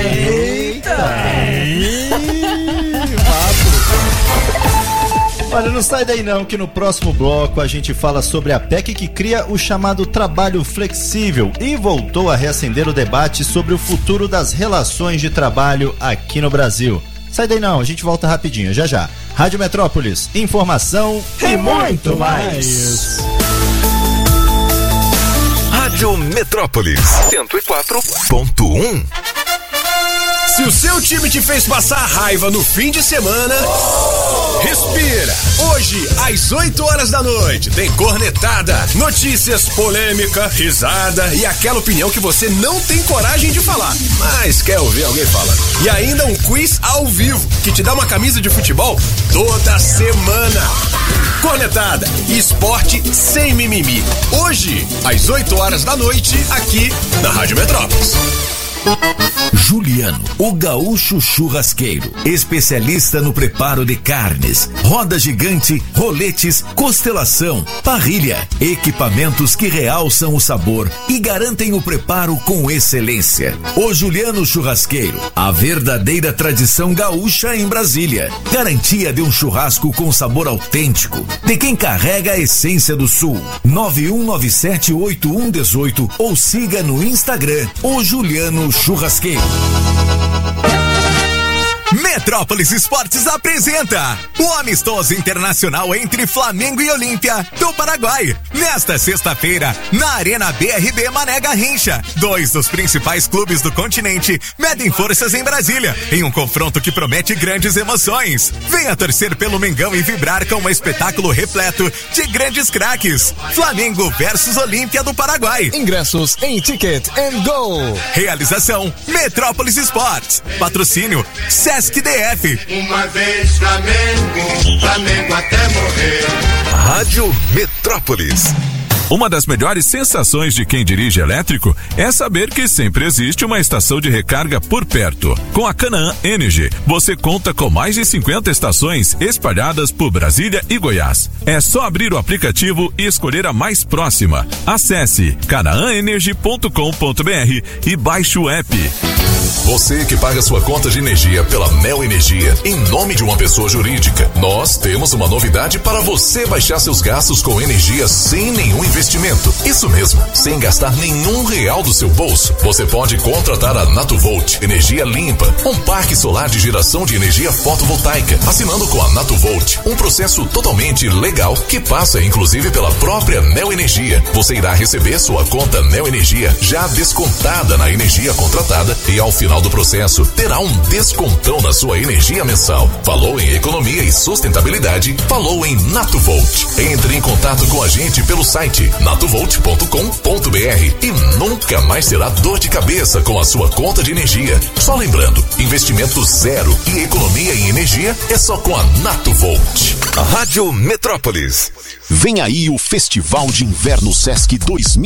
Olha, não sai daí não, que no próximo bloco a gente fala sobre a PEC que cria o chamado trabalho flexível e voltou a reacender o debate sobre o futuro das relações de trabalho aqui no Brasil. Sai daí não, a gente volta rapidinho, já. Rádio Metrópolis, informação e muito mais. Rádio Metrópolis 104.1. Se o seu time te fez passar raiva no fim de semana, respira. Hoje, às 8 horas da noite, tem cornetada, notícias, polêmica, risada e aquela opinião que você não tem coragem de falar, mas quer ouvir alguém falando. E ainda um quiz ao vivo, que te dá uma camisa de futebol toda semana. Cornetada, esporte sem mimimi. Hoje, às 8 horas da noite, aqui na Rádio Metrópolis. Juliano, o gaúcho churrasqueiro, especialista no preparo de carnes, roda gigante, roletes, costelação, parrilha, equipamentos que realçam o sabor e garantem o preparo com excelência. O Juliano Churrasqueiro, a verdadeira tradição gaúcha em Brasília. Garantia de um churrasco com sabor autêntico, de quem carrega a essência do Sul. 91978118 ou siga no Instagram, o Juliano Churrasqueiro. Metrópolis Esportes apresenta o amistoso internacional entre Flamengo e Olímpia do Paraguai. Nesta sexta-feira, na Arena BRB Mané Garrincha, 2 dos principais clubes do continente medem forças em Brasília, em um confronto que promete grandes emoções. Venha torcer pelo Mengão e vibrar com um espetáculo repleto de grandes craques. Flamengo versus Olímpia do Paraguai. Ingressos em Ticket and Go. Realização Metrópolis Esportes. Patrocínio Sesc DF. Uma vez Flamengo, Flamengo até morrer. Rádio Metrópolis. Uma das melhores sensações de quem dirige elétrico é saber que sempre existe uma estação de recarga por perto. Com a Canaã Energy, você conta com mais de 50 estações espalhadas por Brasília e Goiás. É só abrir o aplicativo e escolher a mais próxima. Acesse canaãenergy.com.br e baixe o app. Você que paga sua conta de energia pela Neo Energia em nome de uma pessoa jurídica, nós temos uma novidade para você baixar seus gastos com energia sem nenhum investimento. Isso mesmo, sem gastar nenhum real do seu bolso. Você pode contratar a Natuvolt Energia Limpa, um parque solar de geração de energia fotovoltaica, assinando com a Natuvolt, um processo totalmente legal que passa inclusive pela própria Neo Energia. Você irá receber sua conta Neo Energia já descontada na energia contratada e ao final do processo terá um descontão na sua energia mensal. Falou em economia e sustentabilidade? Falou em Natuvolt. Entre em contato com a gente pelo site natuvolt.com.br e nunca mais terá dor de cabeça com a sua conta de energia. Só lembrando, investimento zero e economia em energia é só com a Natuvolt. Rádio Metrópolis. Vem aí o Festival de Inverno Sesc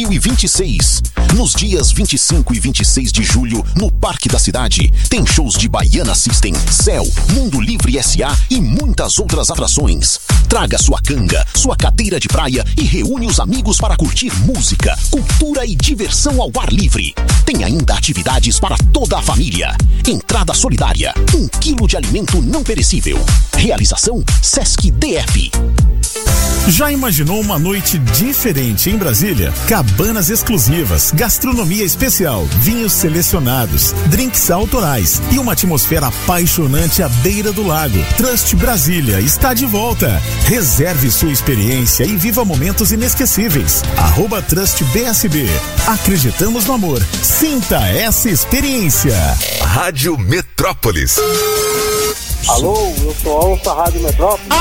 2026. Nos dias 25 e 26 de julho, no Parque da Cidade, tem shows de Baiana System, Céu, Mundo Livre S.A. e muitas outras atrações. Traga sua canga, sua cadeira de praia e reúne os amigos para curtir música, cultura e diversão ao ar livre. Tem ainda atividades para toda a família. Entrada solidária, 1 quilo de alimento não perecível. Realização Sesc DF. Já imaginou uma noite diferente em Brasília? Cabanas exclusivas, gastronomia especial, vinhos selecionados, drinks autorais e uma atmosfera apaixonante à beira do lago. Trust Brasília está de volta. Reserve sua experiência e viva momentos inesquecíveis. @TrustBSB. Acreditamos no amor. Sinta essa experiência. Rádio Metrópolis. Alô, eu sou Alça Rádio Metrópolis.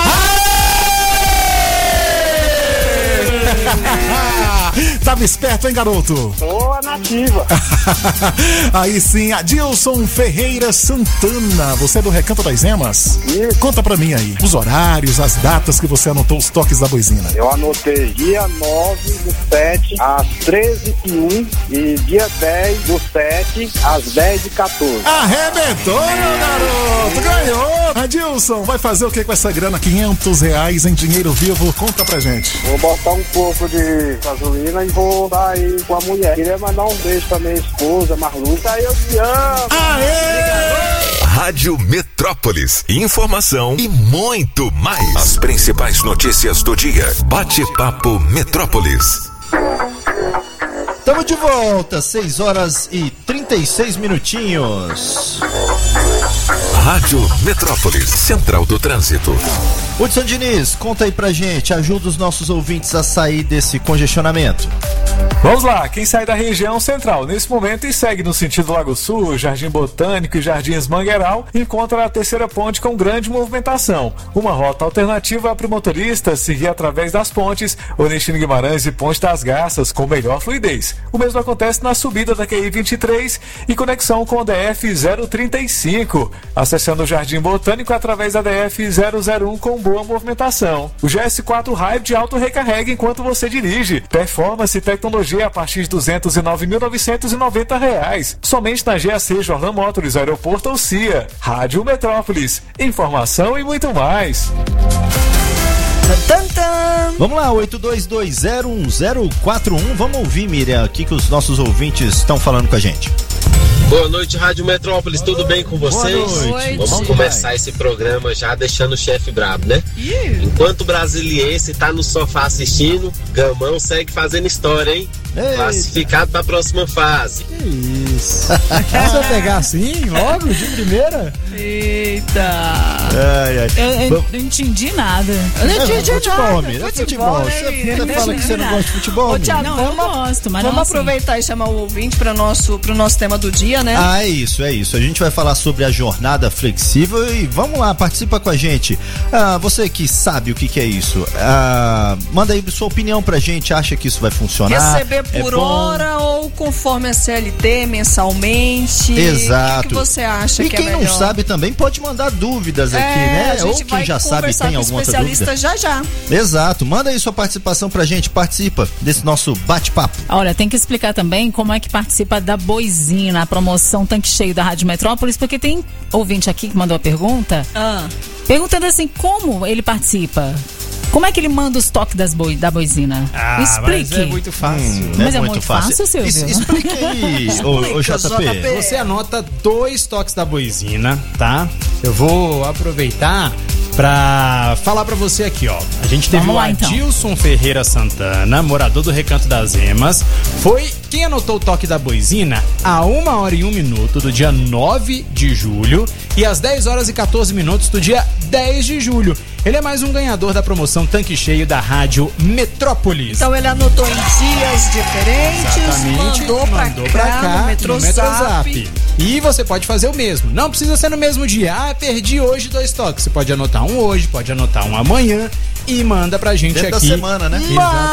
Tava esperto, hein, garoto? Tô nativa. Aí sim, Adilson Ferreira Santana. Você é do Recanto das Emas? Isso. Conta pra mim aí, os horários, as datas que você anotou os toques da boizina. Eu anotei dia 9/7 às 13h01 e dia 10/7 às 10h14. Arrebentou, meu garoto! Ganhou! Adilson, vai fazer o que com essa grana? R$500 em dinheiro vivo? Conta pra gente. Vou botar um pouco de gasolina e vou dar aí com a mulher. Queria mandar um beijo pra minha esposa, Marluca. Eu te amo! Aê! Rádio Metrópolis. Informação e muito mais. As principais notícias do dia. Bate-papo Metrópolis. Estamos de volta, 6h36. Rádio Metrópolis, Central do Trânsito. Hudson Diniz, conta aí pra gente, ajuda os nossos ouvintes a sair desse congestionamento. Vamos lá, quem sai da região central nesse momento e segue no sentido Lago Sul, Jardim Botânico e Jardins Mangueiral, encontra a terceira ponte com grande movimentação. Uma rota alternativa para o motorista seguir através das pontes Onestino Guimarães e Ponte das Garças com melhor fluidez. O mesmo acontece na subida da QI 23 e conexão com o DF 035. Acesse acessando o Jardim Botânico através da DF-001 com boa movimentação. O GS4 Hybrid auto-recarrega enquanto você dirige. Performance e tecnologia a partir de R$ 209.990. Somente na GAC Jordan Motors, Aeroporto ou CIA. Rádio Metrópolis. Informação e muito mais. Vamos lá, 82201041. Vamos ouvir, Miriam, o que os nossos ouvintes estão falando com a gente. Boa noite, Rádio Metrópolis, tudo bem com vocês? Boa noite. Vamos começar esse programa já deixando o chefe brabo, né? Enquanto o brasiliense tá no sofá assistindo, Gamão segue fazendo história, hein? Eita. Classificado pra próxima fase. Que isso? Você vai pegar assim, logo, de primeira? Eita! Eu não entendi nada. Eu não entendi nada. Futebol. Você fala que você não gosta de futebol? Ô, Thiago, não, eu gosto, mas vamos aproveitar e chamar o ouvinte pro nosso tema do dia, né? É isso. A gente vai falar sobre a jornada flexível e vamos lá, participa com a gente. Você que sabe o que é isso, manda aí sua opinião pra gente, acha que isso vai funcionar? Receber por hora ou conforme a CLT, mensalmente? Exato. O que você acha que é melhor? E quem não sabe também pode mandar dúvidas aqui, né? Ou quem já sabe tem alguma outra dúvida. Já. Exato. Manda aí sua participação pra gente, participa desse nosso bate-papo. Olha, tem que explicar também como é que participa da Boisina, a promoção Tanque Cheio da Rádio Metrópolis, porque tem ouvinte aqui que mandou a pergunta, perguntando assim, como ele participa? Como é que ele manda os toques da Boisina? Explique. Mas é muito fácil. Mas é muito fácil, Silvio? Explique aí, ô JP. Você anota 2 toques da Boisina, tá? Eu vou aproveitar pra falar pra você aqui, ó. A gente teve o Adilson Ferreira Santana, morador do Recanto das Emas. Foi quem anotou o toque da Boisina a 1h01 do dia 9 de julho e às 10h14 do dia 10 de julho. Ele é mais um ganhador da promoção Tanque Cheio da Rádio Metrópolis. Então ele anotou em dias diferentes, mandou pra cá no Metrozap. E você pode fazer o mesmo. Não precisa ser no mesmo dia. Perdi hoje 2 toques. Você pode anotar um hoje, pode anotar um amanhã e manda pra gente dentro aqui. Da semana, né?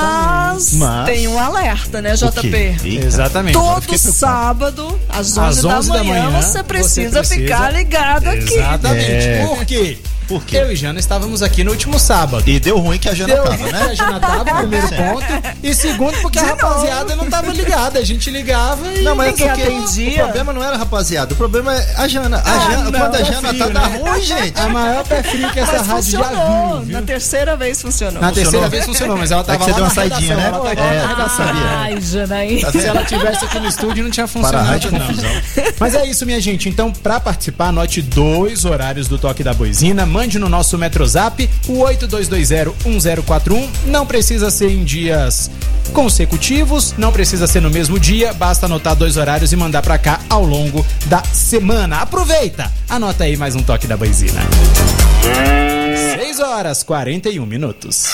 Mas tem um alerta, né, JP? Exatamente. Todo sábado, às 11 da manhã, você precisa ficar ligado aqui. Exatamente. Por quê? Porque eu e Jana estávamos aqui no último sábado. E deu ruim que a Jana tava, né? A Jana tava, primeiro ponto. E segundo, porque a rapaziada não tava ligada. A gente ligava e ninguém atendia. O problema não era a rapaziada, o problema é a Jana. Quando a Jana tá, dá ruim, gente. A maior pé frio que essa rádio já viu. Na terceira vez funcionou. Na terceira vez funcionou, mas ela tava lá. Você deu uma saidinha, né? Ela tava lá na redação. Ai, Jana aí. Se ela tivesse aqui no estúdio, não tinha funcionado, não. Mas é isso, minha gente. Então, pra participar, anote 2 horários do Toque da Boisina. Mande no nosso Metrozap, o 82201041. Não precisa ser em dias consecutivos, não precisa ser no mesmo dia, basta anotar 2 horários e mandar pra cá ao longo da semana. Aproveita! Anota aí mais um Toque da Boisina. 6h41.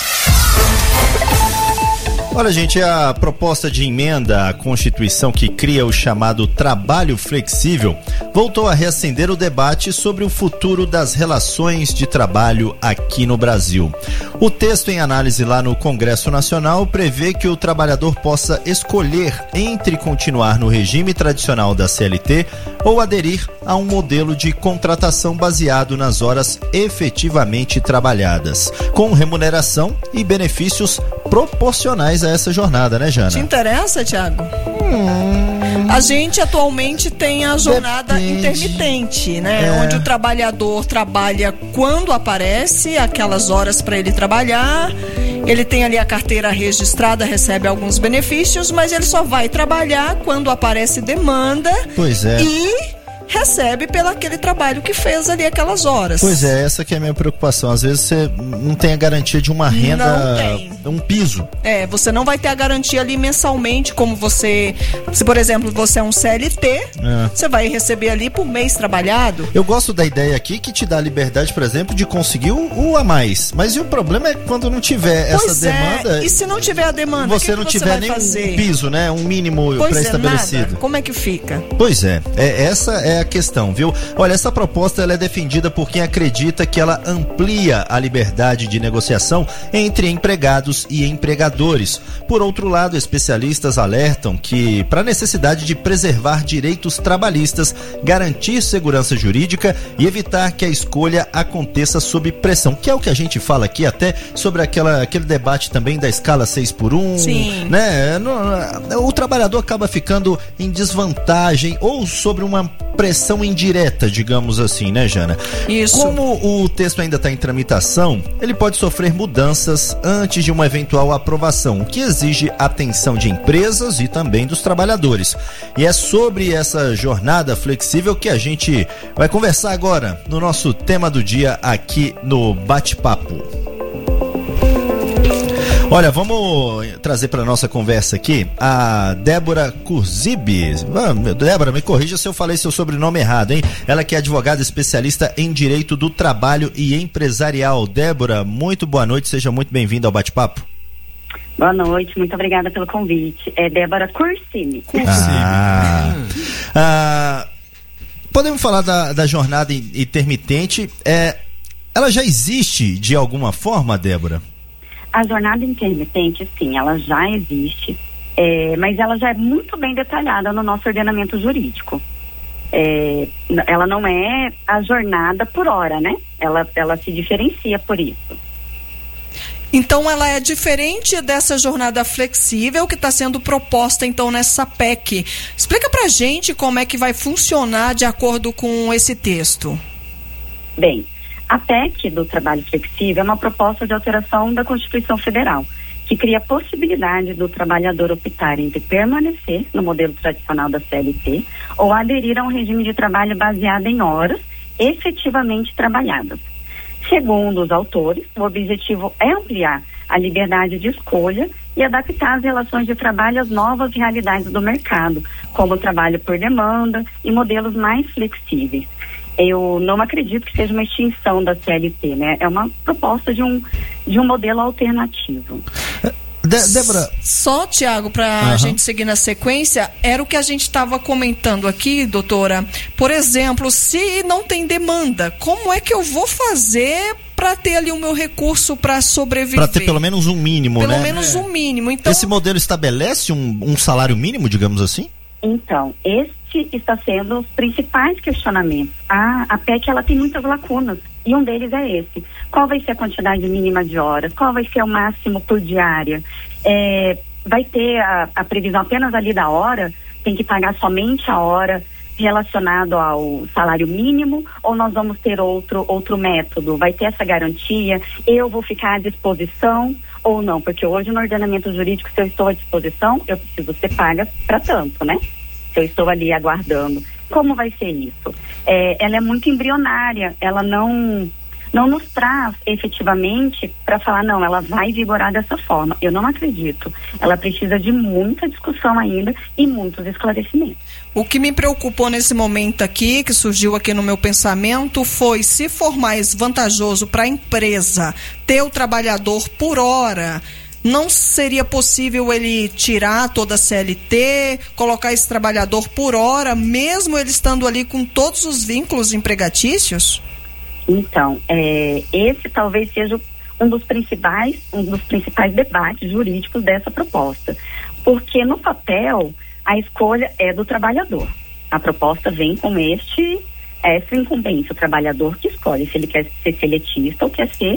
Olha, gente, a proposta de emenda à Constituição que cria o chamado trabalho flexível voltou a reacender o debate sobre o futuro das relações de trabalho aqui no Brasil. O texto em análise lá no Congresso Nacional prevê que o trabalhador possa escolher entre continuar no regime tradicional da CLT ou aderir a um modelo de contratação baseado nas horas efetivamente trabalhadas, com remuneração e benefícios proporcionais a essa jornada, né, Jana? Te interessa, Thiago? A gente atualmente tem a jornada intermitente, né? Onde o trabalhador trabalha quando aparece aquelas horas para ele trabalhar. Ele tem ali a carteira registrada, recebe alguns benefícios, mas ele só vai trabalhar quando aparece demanda. Pois é. E recebe pelo aquele trabalho que fez ali aquelas horas. Pois é, essa que é a minha preocupação. Às vezes você não tem a garantia de uma renda, um piso. Você não vai ter a garantia ali mensalmente, como você, se por exemplo você é um CLT, você vai receber ali por mês trabalhado. Eu gosto da ideia aqui que te dá a liberdade, por exemplo, de conseguir o a mais. Mas o problema é quando não tiver essa demanda. E se não tiver a demanda, você não tiver nem um piso, né? Um mínimo pré-estabelecido. Como é que fica? Pois é, essa é é a questão, viu? Olha, essa proposta ela é defendida por quem acredita que ela amplia a liberdade de negociação entre empregados e empregadores. Por outro lado, especialistas alertam que, para a necessidade de preservar direitos trabalhistas, garantir segurança jurídica e evitar que a escolha aconteça sob pressão, que é o que a gente fala aqui até sobre aquele debate também da escala 6x1. Sim. Né? O trabalhador acaba ficando em desvantagem ou sobre uma pressão indireta, digamos assim, né, Jana? Isso. Como o texto ainda está em tramitação, ele pode sofrer mudanças antes de uma eventual aprovação, o que exige atenção de empresas e também dos trabalhadores. E é sobre essa jornada flexível que a gente vai conversar agora no nosso tema do dia aqui no Bate-Papo. Olha, vamos trazer para nossa conversa aqui a Débora Kurzib. Débora, me corrija se eu falei seu sobrenome errado, hein? Ela que é advogada especialista em direito do trabalho e empresarial. Débora, muito boa noite, seja muito bem-vinda ao Bate-Papo. Boa noite, muito obrigada pelo convite. É Débora Kurzib. Podemos falar da jornada intermitente. Ela já existe de alguma forma, Débora? A jornada intermitente, sim, ela já existe, mas ela já é muito bem detalhada no nosso ordenamento jurídico. Ela não é a jornada por hora, né? Ela se diferencia por isso. Então ela é diferente dessa jornada flexível que está sendo proposta então nessa PEC. Explica pra gente como é que vai funcionar de acordo com esse texto. Bem, a PEC do trabalho flexível é uma proposta de alteração da Constituição Federal, que cria a possibilidade do trabalhador optar entre permanecer no modelo tradicional da CLT ou aderir a um regime de trabalho baseado em horas efetivamente trabalhadas. Segundo os autores, o objetivo é ampliar a liberdade de escolha e adaptar as relações de trabalho às novas realidades do mercado, como o trabalho por demanda e modelos mais flexíveis. Eu não acredito que seja uma extinção da CLT, né? É uma proposta de um modelo alternativo. Débora. Só, Tiago, para a gente seguir na sequência, era o que a gente estava comentando aqui, doutora. Por exemplo, se não tem demanda, como é que eu vou fazer para ter ali o meu recurso para sobreviver? Para ter pelo menos um mínimo, né? Pelo menos um mínimo. Então, esse modelo estabelece um salário mínimo, digamos assim? Então, este está sendo os principais questionamentos. A PEC, ela tem muitas lacunas, e um deles é esse. Qual vai ser a quantidade mínima de horas? Qual vai ser o máximo por diária? Vai ter a previsão apenas ali da hora? Tem que pagar somente a hora relacionado ao salário mínimo? Ou nós vamos ter outro método? Vai ter essa garantia? Eu vou ficar à disposição ou não? Porque hoje no ordenamento jurídico, se eu estou à disposição, eu preciso ser paga para tanto, né? Se eu estou ali aguardando. Como vai ser isso? Ela é muito embrionária, ela não nos traz efetivamente para falar, não, ela vai vigorar dessa forma. Eu não acredito. Ela precisa de muita discussão ainda e muitos esclarecimentos. O que me preocupou nesse momento aqui, que surgiu aqui no meu pensamento, foi se for mais vantajoso para a empresa ter o trabalhador por hora, não seria possível ele tirar toda a CLT, colocar esse trabalhador por hora, mesmo ele estando ali com todos os vínculos empregatícios? Então, esse talvez seja um dos principais debates jurídicos dessa proposta. Porque no papel, a escolha é do trabalhador. A proposta vem com essa incumbência, o trabalhador que escolhe se ele quer ser seletista ou quer ser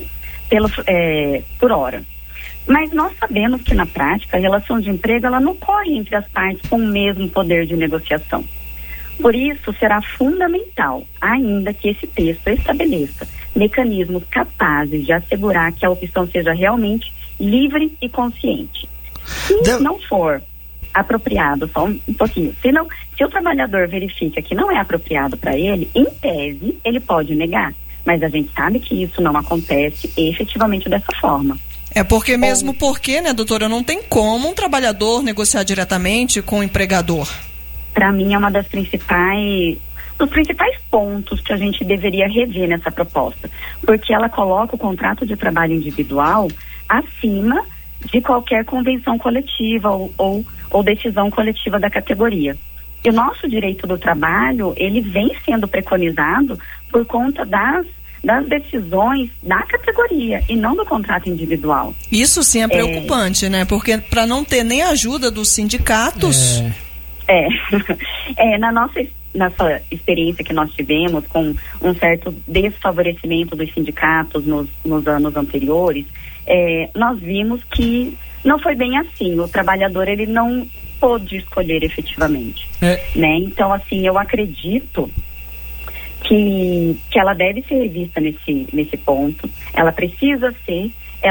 por hora. Mas nós sabemos que na prática a relação de emprego ela não ocorre entre as partes com o mesmo poder de negociação. Por isso será fundamental ainda que esse texto estabeleça mecanismos capazes de assegurar que a opção seja realmente livre e consciente. Se não for apropriado, só um pouquinho, se o trabalhador verifica que não é apropriado para ele, em tese ele pode negar, mas a gente sabe que isso não acontece efetivamente dessa forma. Porque, né, doutora, não tem como um trabalhador negociar diretamente com o empregador. Para mim é uma dos principais pontos que a gente deveria rever nessa proposta, porque ela coloca o contrato de trabalho individual acima de qualquer convenção coletiva ou decisão coletiva da categoria. E o nosso direito do trabalho, ele vem sendo preconizado por conta das decisões da categoria e não do contrato individual. Isso sim é preocupante, né? Porque para não ter nem ajuda dos sindicatos... Na nossa experiência que nós tivemos com um certo desfavorecimento dos sindicatos nos anos anteriores, nós vimos que não foi bem assim. O trabalhador, ele não pôde escolher efetivamente. Né? Então, assim, eu acredito que ela deve ser revista nesse ponto. Ela precisa ser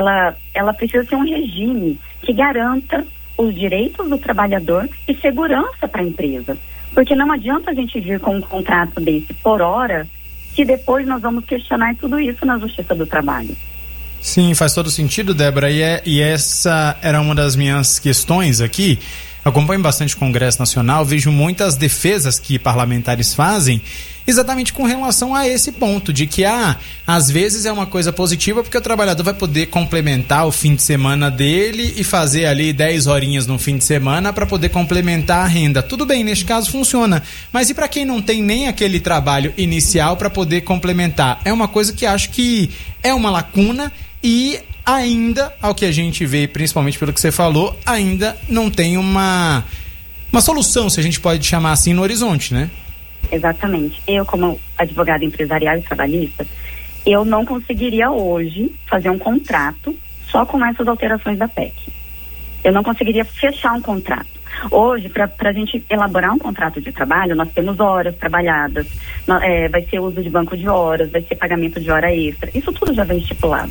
um regime que garanta os direitos do trabalhador e segurança para a empresa. Porque não adianta a gente vir com um contrato desse por hora, que depois nós vamos questionar tudo isso na Justiça do Trabalho. Sim, faz todo sentido, Débora, e essa era uma das minhas questões aqui. Acompanho bastante o Congresso Nacional, vejo muitas defesas que parlamentares fazem exatamente com relação a esse ponto, de que às vezes é uma coisa positiva porque o trabalhador vai poder complementar o fim de semana dele e fazer ali 10 horinhas no fim de semana para poder complementar a renda. Tudo bem, neste caso funciona, mas e para quem não tem nem aquele trabalho inicial para poder complementar? É uma coisa que acho que é uma lacuna e ainda, ao que a gente vê, principalmente pelo que você falou, ainda não tem uma solução, se a gente pode chamar assim, no horizonte, né? Exatamente. Eu, como advogada empresarial e trabalhista, eu não conseguiria hoje fazer um contrato só com essas alterações da PEC. Eu não conseguiria fechar um contrato. Hoje, para a gente elaborar um contrato de trabalho, nós temos horas trabalhadas, vai ser uso de banco de horas, vai ser pagamento de hora extra. Isso tudo já vem estipulado.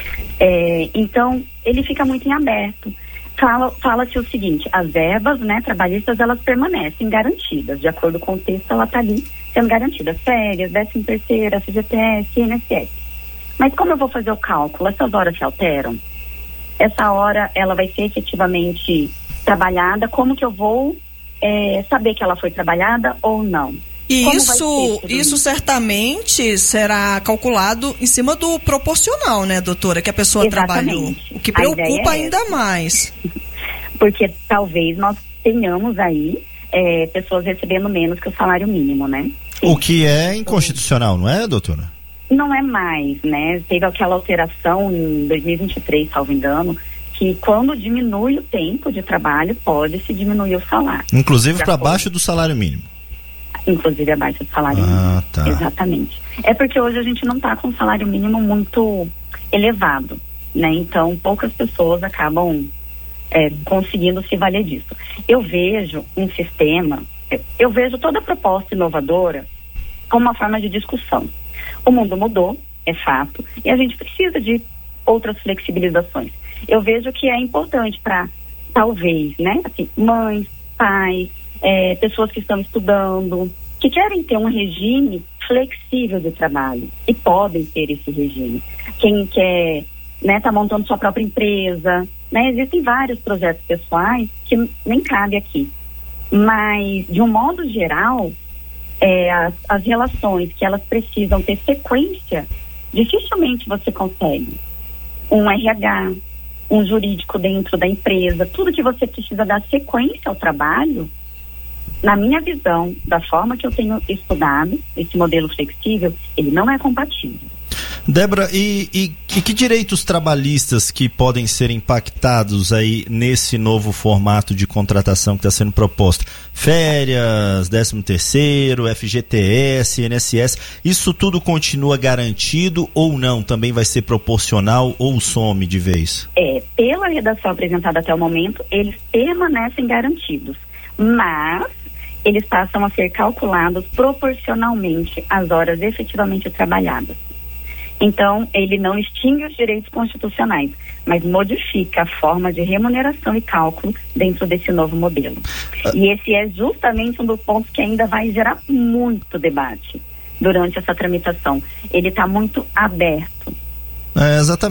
Então, ele fica muito em aberto. Fala-se o seguinte: as verbas, né, trabalhistas, elas permanecem garantidas. De acordo com o texto, ela está ali sendo garantida. Férias, 13ª, FGTS, INSS. Mas como eu vou fazer o cálculo? Essas horas se alteram? Essa hora, ela vai ser efetivamente trabalhada? Como que eu vou saber que ela foi trabalhada ou não? E isso certamente será calculado em cima do proporcional, né, doutora, que a pessoa trabalhou. O que preocupa ainda mais. Porque talvez nós tenhamos aí pessoas recebendo menos que o salário mínimo, né? O que é inconstitucional, não é, doutora? Não é mais, né? Teve aquela alteração em 2023, salvo engano, que quando diminui o tempo de trabalho, pode-se diminuir o salário. Inclusive para baixo do salário mínimo. Inclusive abaixo do salário mínimo. Tá. Exatamente. É porque hoje a gente não está com um salário mínimo muito elevado, né? Então poucas pessoas acabam conseguindo se valer disso. Eu vejo um sistema, eu vejo toda proposta inovadora como uma forma de discussão. O mundo mudou, é fato, e a gente precisa de outras flexibilizações. Eu vejo que é importante para, talvez, né, assim, mães, pais, pessoas que estão estudando, que querem ter um regime flexível de trabalho e podem ter esse regime. Quem quer, né, tá montando sua própria empresa, né, existem vários projetos pessoais que nem cabe aqui. Mas, de um modo geral, as relações que elas precisam ter sequência, dificilmente você consegue. Um RH, um jurídico dentro da empresa, tudo que você precisa dar sequência ao trabalho, na minha visão, da forma que eu tenho estudado, esse modelo flexível, ele não é compatível. Débora, e que direitos trabalhistas que podem ser impactados aí nesse novo formato de contratação que está sendo proposto? Férias, 13º, FGTS, INSS, isso tudo continua garantido ou não? Também vai ser proporcional ou some de vez? Pela redação apresentada até o momento, eles permanecem garantidos, mas eles passam a ser calculados proporcionalmente às horas efetivamente trabalhadas. Então, ele não extingue os direitos constitucionais, mas modifica a forma de remuneração e cálculo dentro desse novo modelo. E esse é justamente um dos pontos que ainda vai gerar muito debate durante essa tramitação. Ele está muito aberto. Exatamente.